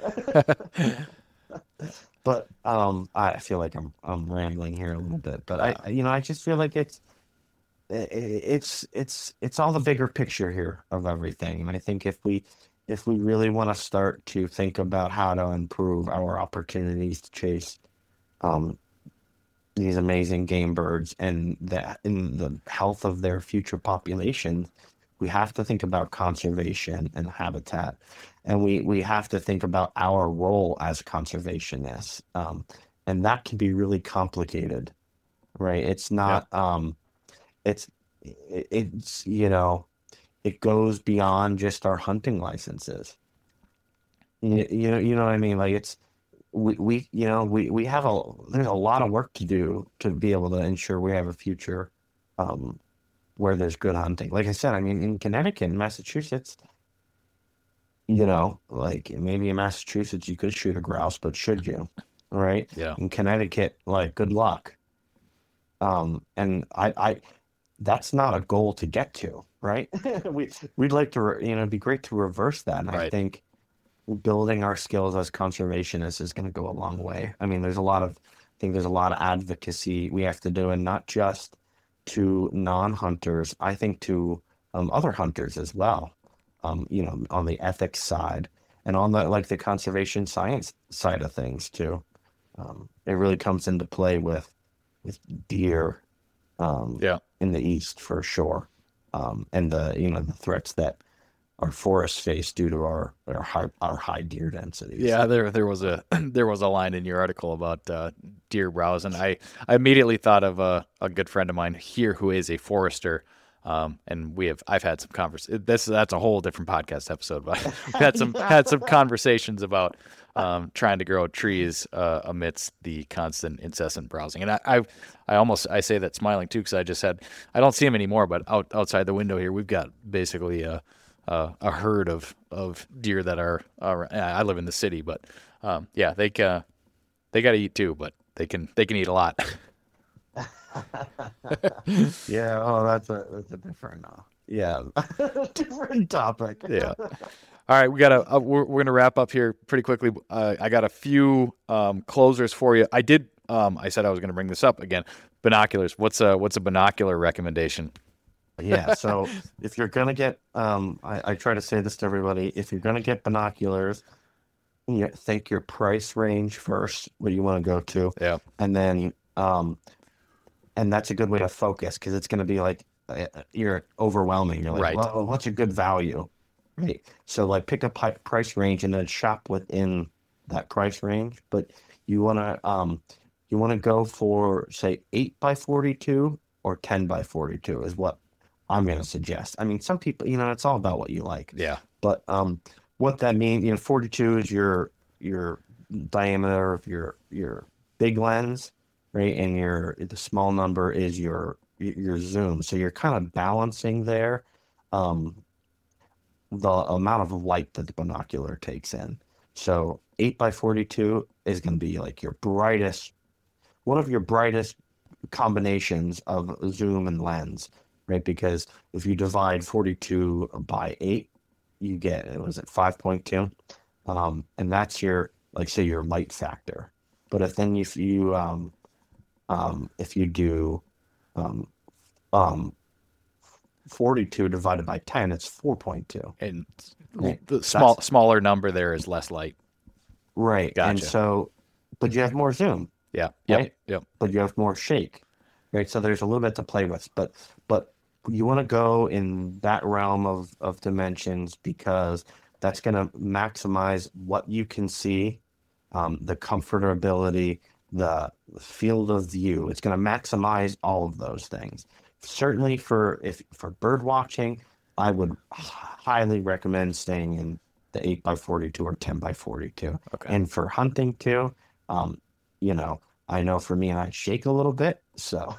But um, I feel like I'm I'm rambling here a little bit. But I Uh, I- you know I just feel like it's i- i- it's it's it's all the bigger picture here of everything. And I think if we if we really want to start to think about how to improve our opportunities to chase um these amazing game birds and the in the health of their future population, we have to think about conservation and habitat, and we we have to think about our role as conservationists, um, and that can be really complicated, right? It's yeah. not um, it's it, it's you know it goes beyond just our hunting licenses. You, you know you know what I mean? Like it's we, we you know we, we have a there's a lot of work to do to be able to ensure we have a future um, where there's good hunting. Like I said, I mean in Connecticut and Massachusetts, you know, like maybe in Massachusetts you could shoot a grouse, but should you? Right? Yeah. In Connecticut, like good luck. Um, and I, I that's not a goal to get to, right? we we'd like to, re- you know, it'd be great to reverse that. And I Right. think building our skills as conservationists is going to go a long way. I mean, there's a lot of, I think there's a lot of advocacy we have to do, and not just to non-hunters, I think to um, other hunters as well. Um, you know, on the ethics side, and on the like the conservation science side of things too. Um, it really comes into play with with deer um, Yeah. in the east for sure, um, and the you know the threats that our forests face due to our our high our high deer densities. Yeah, there there was a there was a line in your article about uh, deer browse, and I, I immediately thought of a, a good friend of mine here who is a forester, um, and we have I've had some convers. This that's a whole different podcast episode, but we've had some had some conversations about um, trying to grow trees uh, amidst the constant incessant browsing, and I I, I almost I say that smiling too because I just had I don't see them anymore, but out outside the window here we've got basically a uh, a herd of, of deer that are, are. I live in the city, but um, yeah, they uh, they got to eat too, but they can they can eat a lot. Yeah, oh, that's a that's a different, uh, yeah, different topic. Yeah. All right, we got to uh, we're we're gonna wrap up here pretty quickly. Uh, I got a few um, closers for you. I did. Um, I said I was gonna bring this up again. Binoculars. What's a what's a binocular recommendation? Yeah, so if you're gonna get, um, I, I try to say this to everybody, if you're gonna get binoculars, you think your price range first, what do you want to go to, Yeah. and then, um, and that's a good way to focus because it's gonna be like uh, you're overwhelming. You're like, Right. well, what's a good value, right? So like pick a pi- price range and then shop within that price range, but you wanna, um, you wanna go for say eight by forty-two or ten by forty-two is what I'm going to suggest. I mean, some people, you know, it's all about what you like. Yeah. But um, what that means, you know, forty-two is your your diameter of your your big lens, right? And your the small number is your your zoom. So you're kind of balancing there um, the amount of light that the binocular takes in. So eight by forty-two is going to be like your brightest, one of your brightest combinations of zoom and lens. Right, because if you divide forty-two by eight, you get, it was at five point two, um, and that's your, like say your light factor. But if then if you um, um, if you do um, um, forty-two divided by ten, it's four point two. And Right. the small That's smaller number there is less light. right, and Gotcha. so, but you have more zoom, Yeah. Yep. right? Yep. But you have more shake, right? So there's a little bit to play with, but but you want to go in that realm of of dimensions because that's going to maximize what you can see, um, the comfortability, the field of view. It's going to maximize all of those things. Certainly for if for bird watching, I would highly recommend staying in the eight by forty-two or ten by forty-two. Okay. And for hunting too, um, you know, I know for me, I shake a little bit, so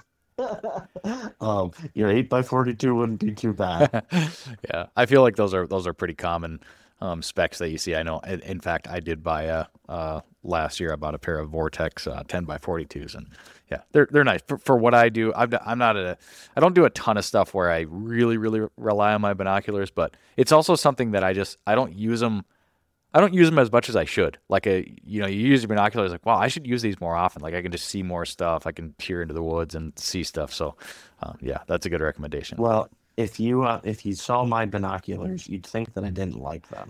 um, your eight by forty-two wouldn't be too bad. Yeah, I feel like those are those are pretty common um, specs that you see. I know. In, in fact, I did buy a uh, last year. I bought a pair of Vortex uh, ten by forty-twos, and yeah, they're they're nice for, for what I do. I'm not, I'm not a I don't do a ton of stuff where I really really rely on my binoculars, but it's also something that I just I don't use them. I don't use them as much as I should. Like a, you know, you use your binoculars, like, wow, I should use these more often. Like I can just see more stuff. I can peer into the woods and see stuff. So, um, yeah, that's a good recommendation. Well, if you uh, if you saw my binoculars, you'd think that I didn't like them.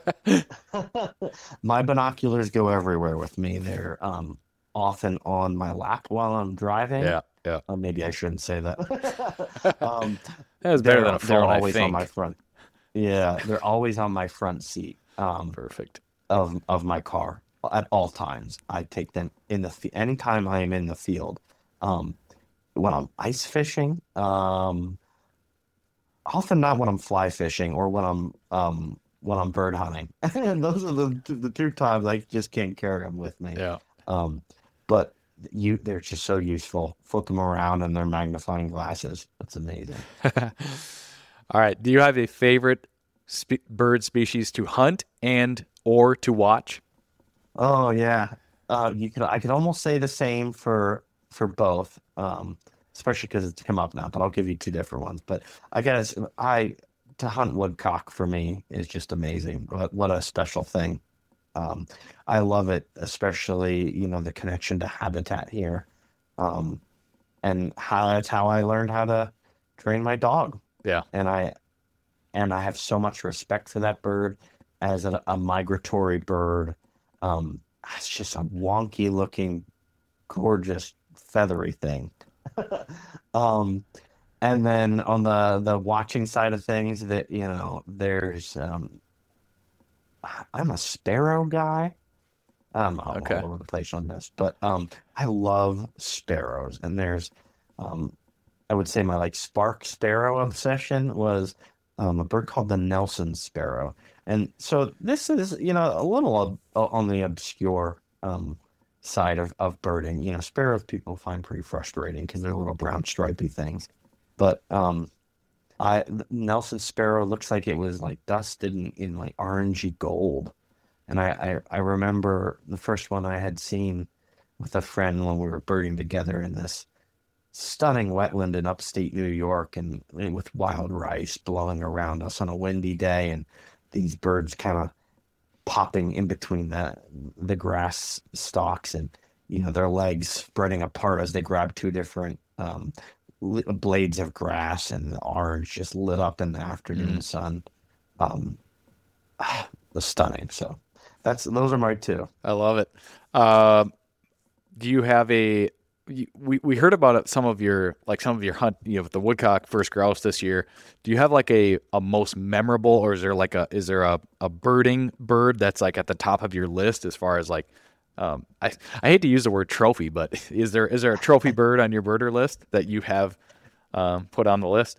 My binoculars go everywhere with me. They're um, often on my lap while I'm driving. Yeah, yeah. Uh, maybe I shouldn't say that. um, That was better they're than a they're phone, I always on think. my front. Yeah, they're always on my front seat. Um, Perfect. of of my car at all times. I take them in the f- anytime I am in the field. Um, when I'm ice fishing, um, often not when I'm fly fishing or when I'm um when I'm bird hunting. And those are the the two times I just can't carry them with me. Yeah. Um, but you they're just so useful. Flip them around and they're magnifying glasses. That's amazing. All right. Do you have a favorite spe- bird species to hunt and or to watch? Oh yeah, uh, you could. I could almost say the same for for both, um, especially because it's come up now. But I'll give you two different ones. But I guess I to hunt woodcock for me is just amazing. What what a special thing. Um, I love it, especially you know the connection to habitat here, um, and how that's how I learned how to train my dog. Yeah. And I and I have so much respect for that bird. as a, a migratory bird. Um, it's just a wonky looking, gorgeous, feathery thing. um, and then on the the watching side of things, that you know, there's um, I'm a sparrow guy. Um, I'm Okay. all over the place on this, but um, I love sparrows, and there's um, I would say my like spark sparrow obsession was um, a bird called the Nelson sparrow. And so this is, you know, a little ob- on the obscure um, side of, of birding. You know, sparrows people find pretty frustrating because they're little brown stripy things. But um, I Nelson sparrow looks like it was like dusted in, in like orangey gold. And I, I, I remember the first one I had seen with a friend when we were birding together in this stunning wetland in upstate New York, and, and with wild rice blowing around us on a windy day, and these birds kind of popping in between the the grass stalks, and you know their legs spreading apart as they grab two different um, li- blades of grass, and the orange just lit up in the afternoon Mm, sun. Um, the stunning. So that's those are my two. I love it. Uh, do you have a you- we we heard about it, some of your like some of your hunt, you know, the woodcock first grouse this year. Do you have like a a most memorable, or is there like a is there a a birding bird that's like at the top of your list as far as like um I I hate to use the word trophy, but is there is there a trophy bird on your birder list that you have um put on the list?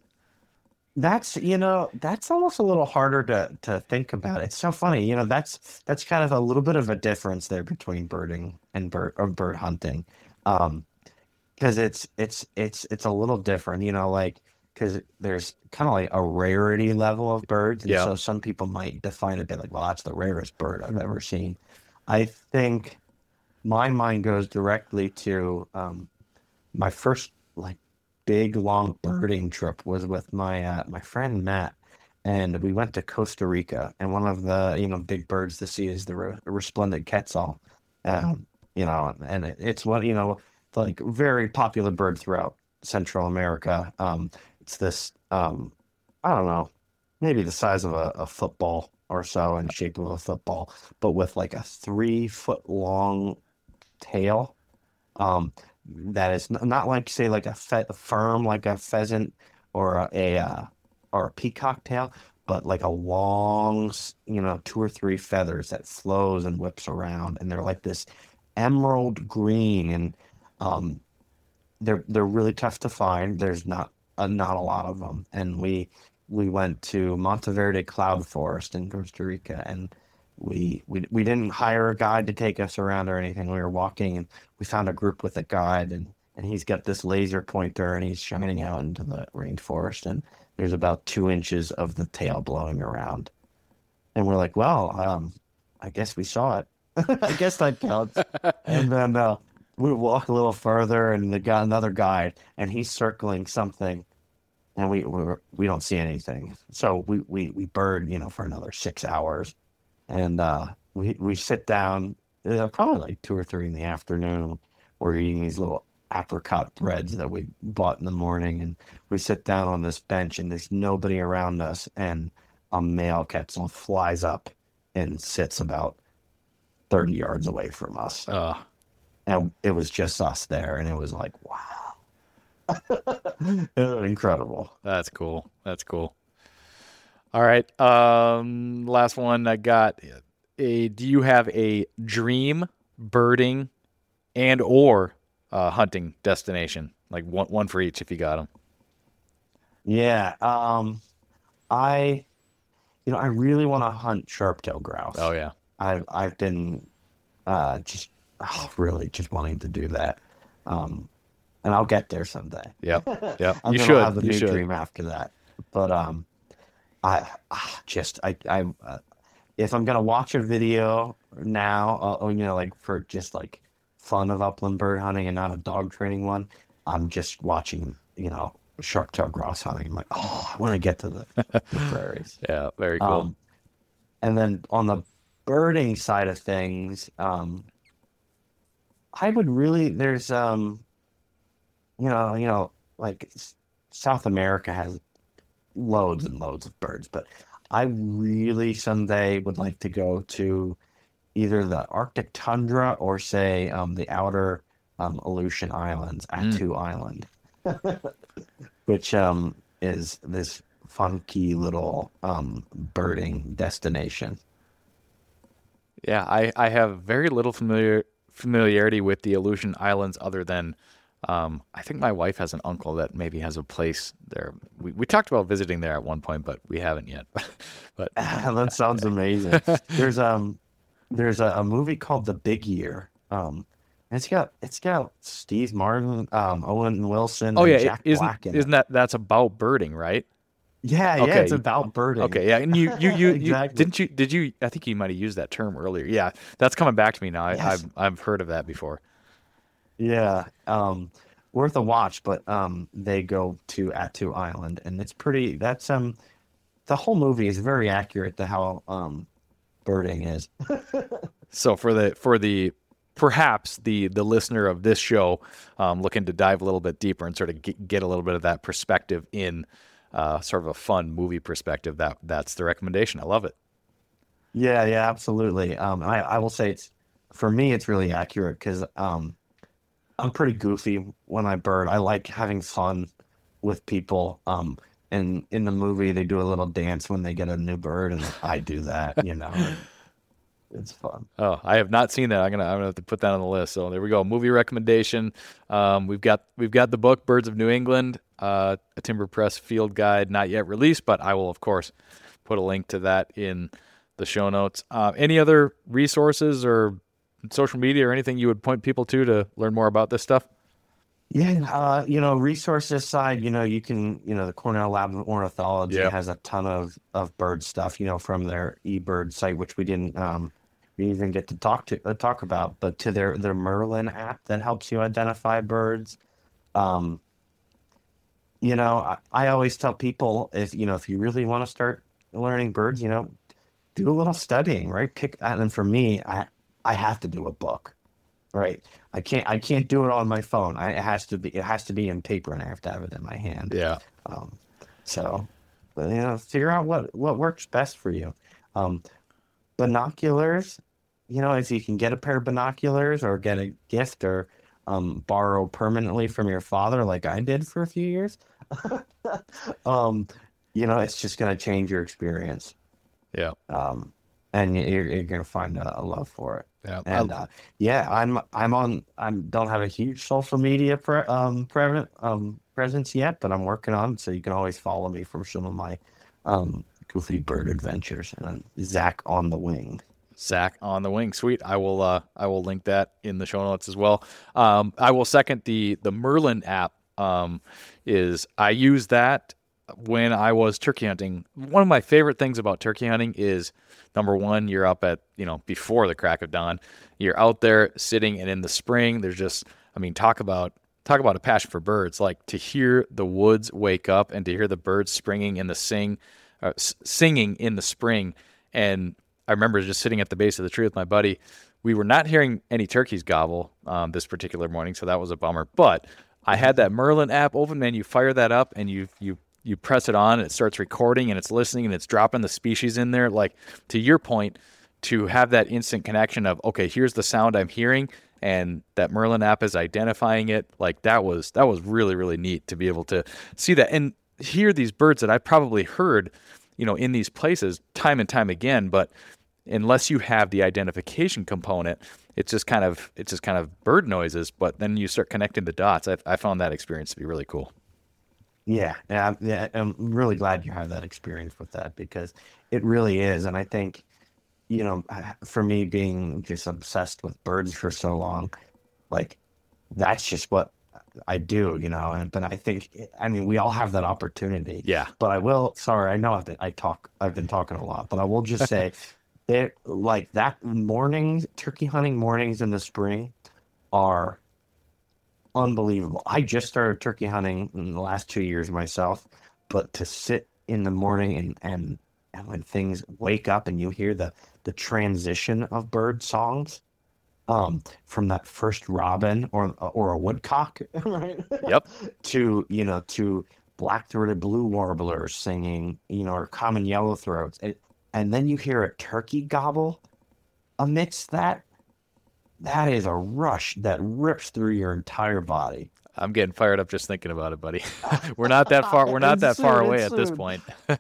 That's, you know, that's almost a little harder to to think about. It's so funny, you know, that's that's kind of a little bit of a difference there between birding and bird or bird hunting. Um, because it's it's it's it's a little different, you know, like because there's kind of like a rarity level of birds, and Yeah. so some people might define it a bit like, well, that's the rarest bird I've ever seen. I think my mind goes directly to um, my first like big long birding trip was with my uh, my friend Matt, and we went to Costa Rica. And one of the you know big birds to see is the re resplendent quetzal, um, you know, and it, it's one you know like very popular bird throughout Central America. Um, it's this um, I don't know, maybe the size of a, a football or so in shape of a football, but with like a three foot long tail, um, that is n- not like say like a fe firm like a pheasant or a, a uh, or a peacock tail, but like a long, s- you know, two or three feathers that flows and whips around, and they're like this emerald green, and um, they're they're really tough to find. There's not uh, not a lot of them, and we we went to Monteverde Cloud Forest in Costa Rica, and we we we didn't hire a guide to take us around or anything. We were walking, and we found a group with a guide, and and he's got this laser pointer, and he's shining out into the rainforest, and there's about two inches of the tail blowing around, and we're like, well, um, I guess we saw it. I guess that counts. And then uh, we walk a little further, and they got another guide, and he's circling something, and we we, we don't see anything. So we, we we bird, you know, for another six hours, and uh, we we sit down, uh, probably like two or three in the afternoon. We're eating these little apricot breads that we bought in the morning, and we sit down on this bench, and there's nobody around us, and a male quetzal flies up and sits about thirty yards away from us. Uh, And it was just us there, and it was like, wow, it was incredible. that's cool. That's cool. All right. Um, last one I got. A, do you have a dream birding and or uh, hunting destination? Like one one for each if you got them. Yeah, um, I, you know, I really want to hunt sharp-tailed Oh grouse. yeah. I've I've been uh, just oh, really just wanting to do that, um, and I'll get there someday. Yep. Yep. And You then I'll should. have a You new should. dream after that. But um, I ah, just I I uh, if I'm gonna watch a video now, uh, or, you know, like for just like fun of upland bird hunting and not a dog training one, I'm just watching, you know, sharp-tailed grouse hunting. I'm like, oh, I want to get to the the prairies. Yeah. Very cool. Um, and then on the birding side of things, um, I would really there's um, you know, you know, like S- South America has loads and loads of birds, but I really someday would like to go to either the Arctic tundra or say um, the outer um, Aleutian Islands, Mm. Attu Island, which um, is this funky little um, birding destination. Yeah, I, I have very little familiar familiarity with the Aleutian Islands other than um, I think my wife has an uncle that maybe has a place there. We we talked about visiting there at one point, but we haven't yet. But That sounds amazing. There's um there's a, a movie called The Big Year. Um, and it's got it's got Steve Martin, um, Owen Wilson, oh yeah, and it, Jack isn't Black in it. isn't that that's about birding, right? Yeah, yeah, it's Okay, about birding. okay, yeah. And you you you you Exactly. didn't you did you I think you might have used that term earlier. Yeah, that's coming back to me now. I, Yes. I've I've heard of that before. Yeah. Um, worth a watch, but um, they go to Attu Island, and it's pretty. That's um, the whole movie is very accurate to how um birding is. So for the for the perhaps the the listener of this show um, looking to dive a little bit deeper and sort of get, get a little bit of that perspective in uh, sort of a fun movie perspective, that that's the recommendation. I love it. Yeah, yeah, absolutely. Um, I I will say it's for me it's really accurate because um I'm pretty goofy when I bird. I like having fun with people. Um, and in the movie, they do a little dance when they get a new bird, and I do that, you know, and it's fun. Oh, I have not seen that. I'm gonna I'm gonna have to put that on the list. So there we go. Movie recommendation. Um, we've got we've got the book Birds of New England, uh, a Timber Press field guide, not yet released, but I will of course put a link to that in the show notes. Uh, any other resources or social media or anything you would point people to to learn more about this stuff? Yeah, uh, you know, resources side, you know, you can, you know, the Cornell Lab of Ornithology Yeah. has a ton of of bird stuff, you know, from their eBird site, which we didn't um we didn't even get to talk to uh, talk about, but to their their Merlin app that helps you identify birds. Um, You know, I, I always tell people if you know if you really want to start learning birds, you know, do a little studying, right? Pick and for me, I I have to do a book, right? I can't I can't do it on my phone. I, it has to be it has to be in paper, and I have to have it in my hand. Yeah. Um, so, but, you know, figure out what what works best for you. Um, Binoculars, you know, if you can get a pair of binoculars or get a gift or um, borrow permanently from your father, like I did for a few years, um, you know, it's just going to change your experience. Yeah. Um, and you're, you're going to find a, a love for it. Yeah. I, And uh, yeah, I'm I'm on I'm don't have a huge social media pre um pre um presence yet, but I'm working on it, so you can always follow me from some of my um goofy bird adventures. And I'm Zach on the wing. Zach on the wing. Sweet. I will uh I will link that in the show notes as well. Um I will second the the Merlin app. Um is I use that when I was turkey hunting. One of my favorite things about turkey hunting is number one, you're up at, you know, before the crack of dawn. You're out there sitting, and in the spring there's just I mean, talk about talk about a passion for birds. Like to hear the woods wake up and to hear the birds springing in the sing uh, s- singing in the spring. And I remember just sitting at the base of the tree with my buddy. We were not hearing any turkeys gobble um, this particular morning, so that was a bummer. But I had that Merlin app open, man. You fire that up and you you you press it on, and it starts recording, and it's listening, and it's dropping the species in there. Like to your point, to have that instant connection of okay, here's the sound I'm hearing, and that Merlin app is identifying it. Like that was that was really really neat to be able to see that and hear these birds that I probably heard, you know, in these places time and time again, but unless you have the identification component, it's just kind of it's just kind of bird noises. But then you start connecting the dots. I, I found that experience to be really cool. Yeah, yeah, I'm- yeah, I'm really glad you have that experience with that because it really is. And I think, you know, I- for me being just obsessed with birds for so long, like that's just what I do, you know. And but I think, I mean, we all have that opportunity. Yeah. But I will, sorry, I know I've been, I talk, I've been talking a lot, but I will just say that like that mornings, turkey hunting mornings in the spring are unbelievable. I just started turkey hunting in the last two years myself, but to sit in the morning and and, and when things wake up and you hear the the transition of bird songs, um, from that first robin or or a woodcock, right? Yep. To you know to black-throated blue warblers singing, you know, or common yellowthroats, and, and then you hear a turkey gobble amidst that. That is a rush that rips through your entire body. I'm getting fired up just thinking about it, buddy. We're not that far. We're not that soon, far away at soon. this point.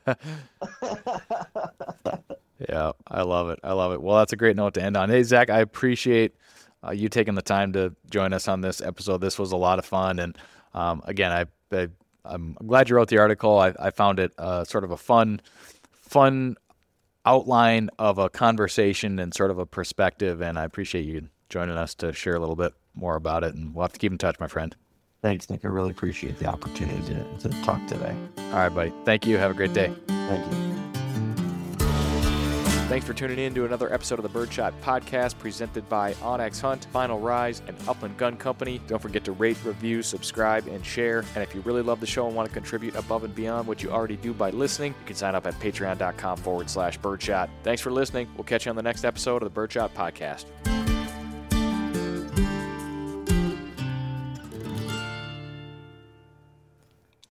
Yeah, I love it. I love it. Well, that's a great note to end on. Hey, Zach, I appreciate uh, you taking the time to join us on this episode. This was a lot of fun. And um, again, I, I, I'm glad you wrote the article. I, I found it uh, sort of a fun, fun outline of a conversation and sort of a perspective. And I appreciate you joining us to share a little bit more about it. And we'll have to keep in touch, my friend. Thanks, Nick. I really appreciate the opportunity to, to talk today. All right, buddy. Thank you. Have a great day. Thank you. Thanks for tuning in to another episode of the Birdshot Podcast presented by Onyx Hunt, Final Rise, and Upland Gun Company. Don't forget to rate, review, subscribe, and share. And if you really love the show and want to contribute above and beyond what you already do by listening, you can sign up at patreon.com forward slash birdshot. Thanks for listening. We'll catch you on the next episode of the Birdshot Podcast.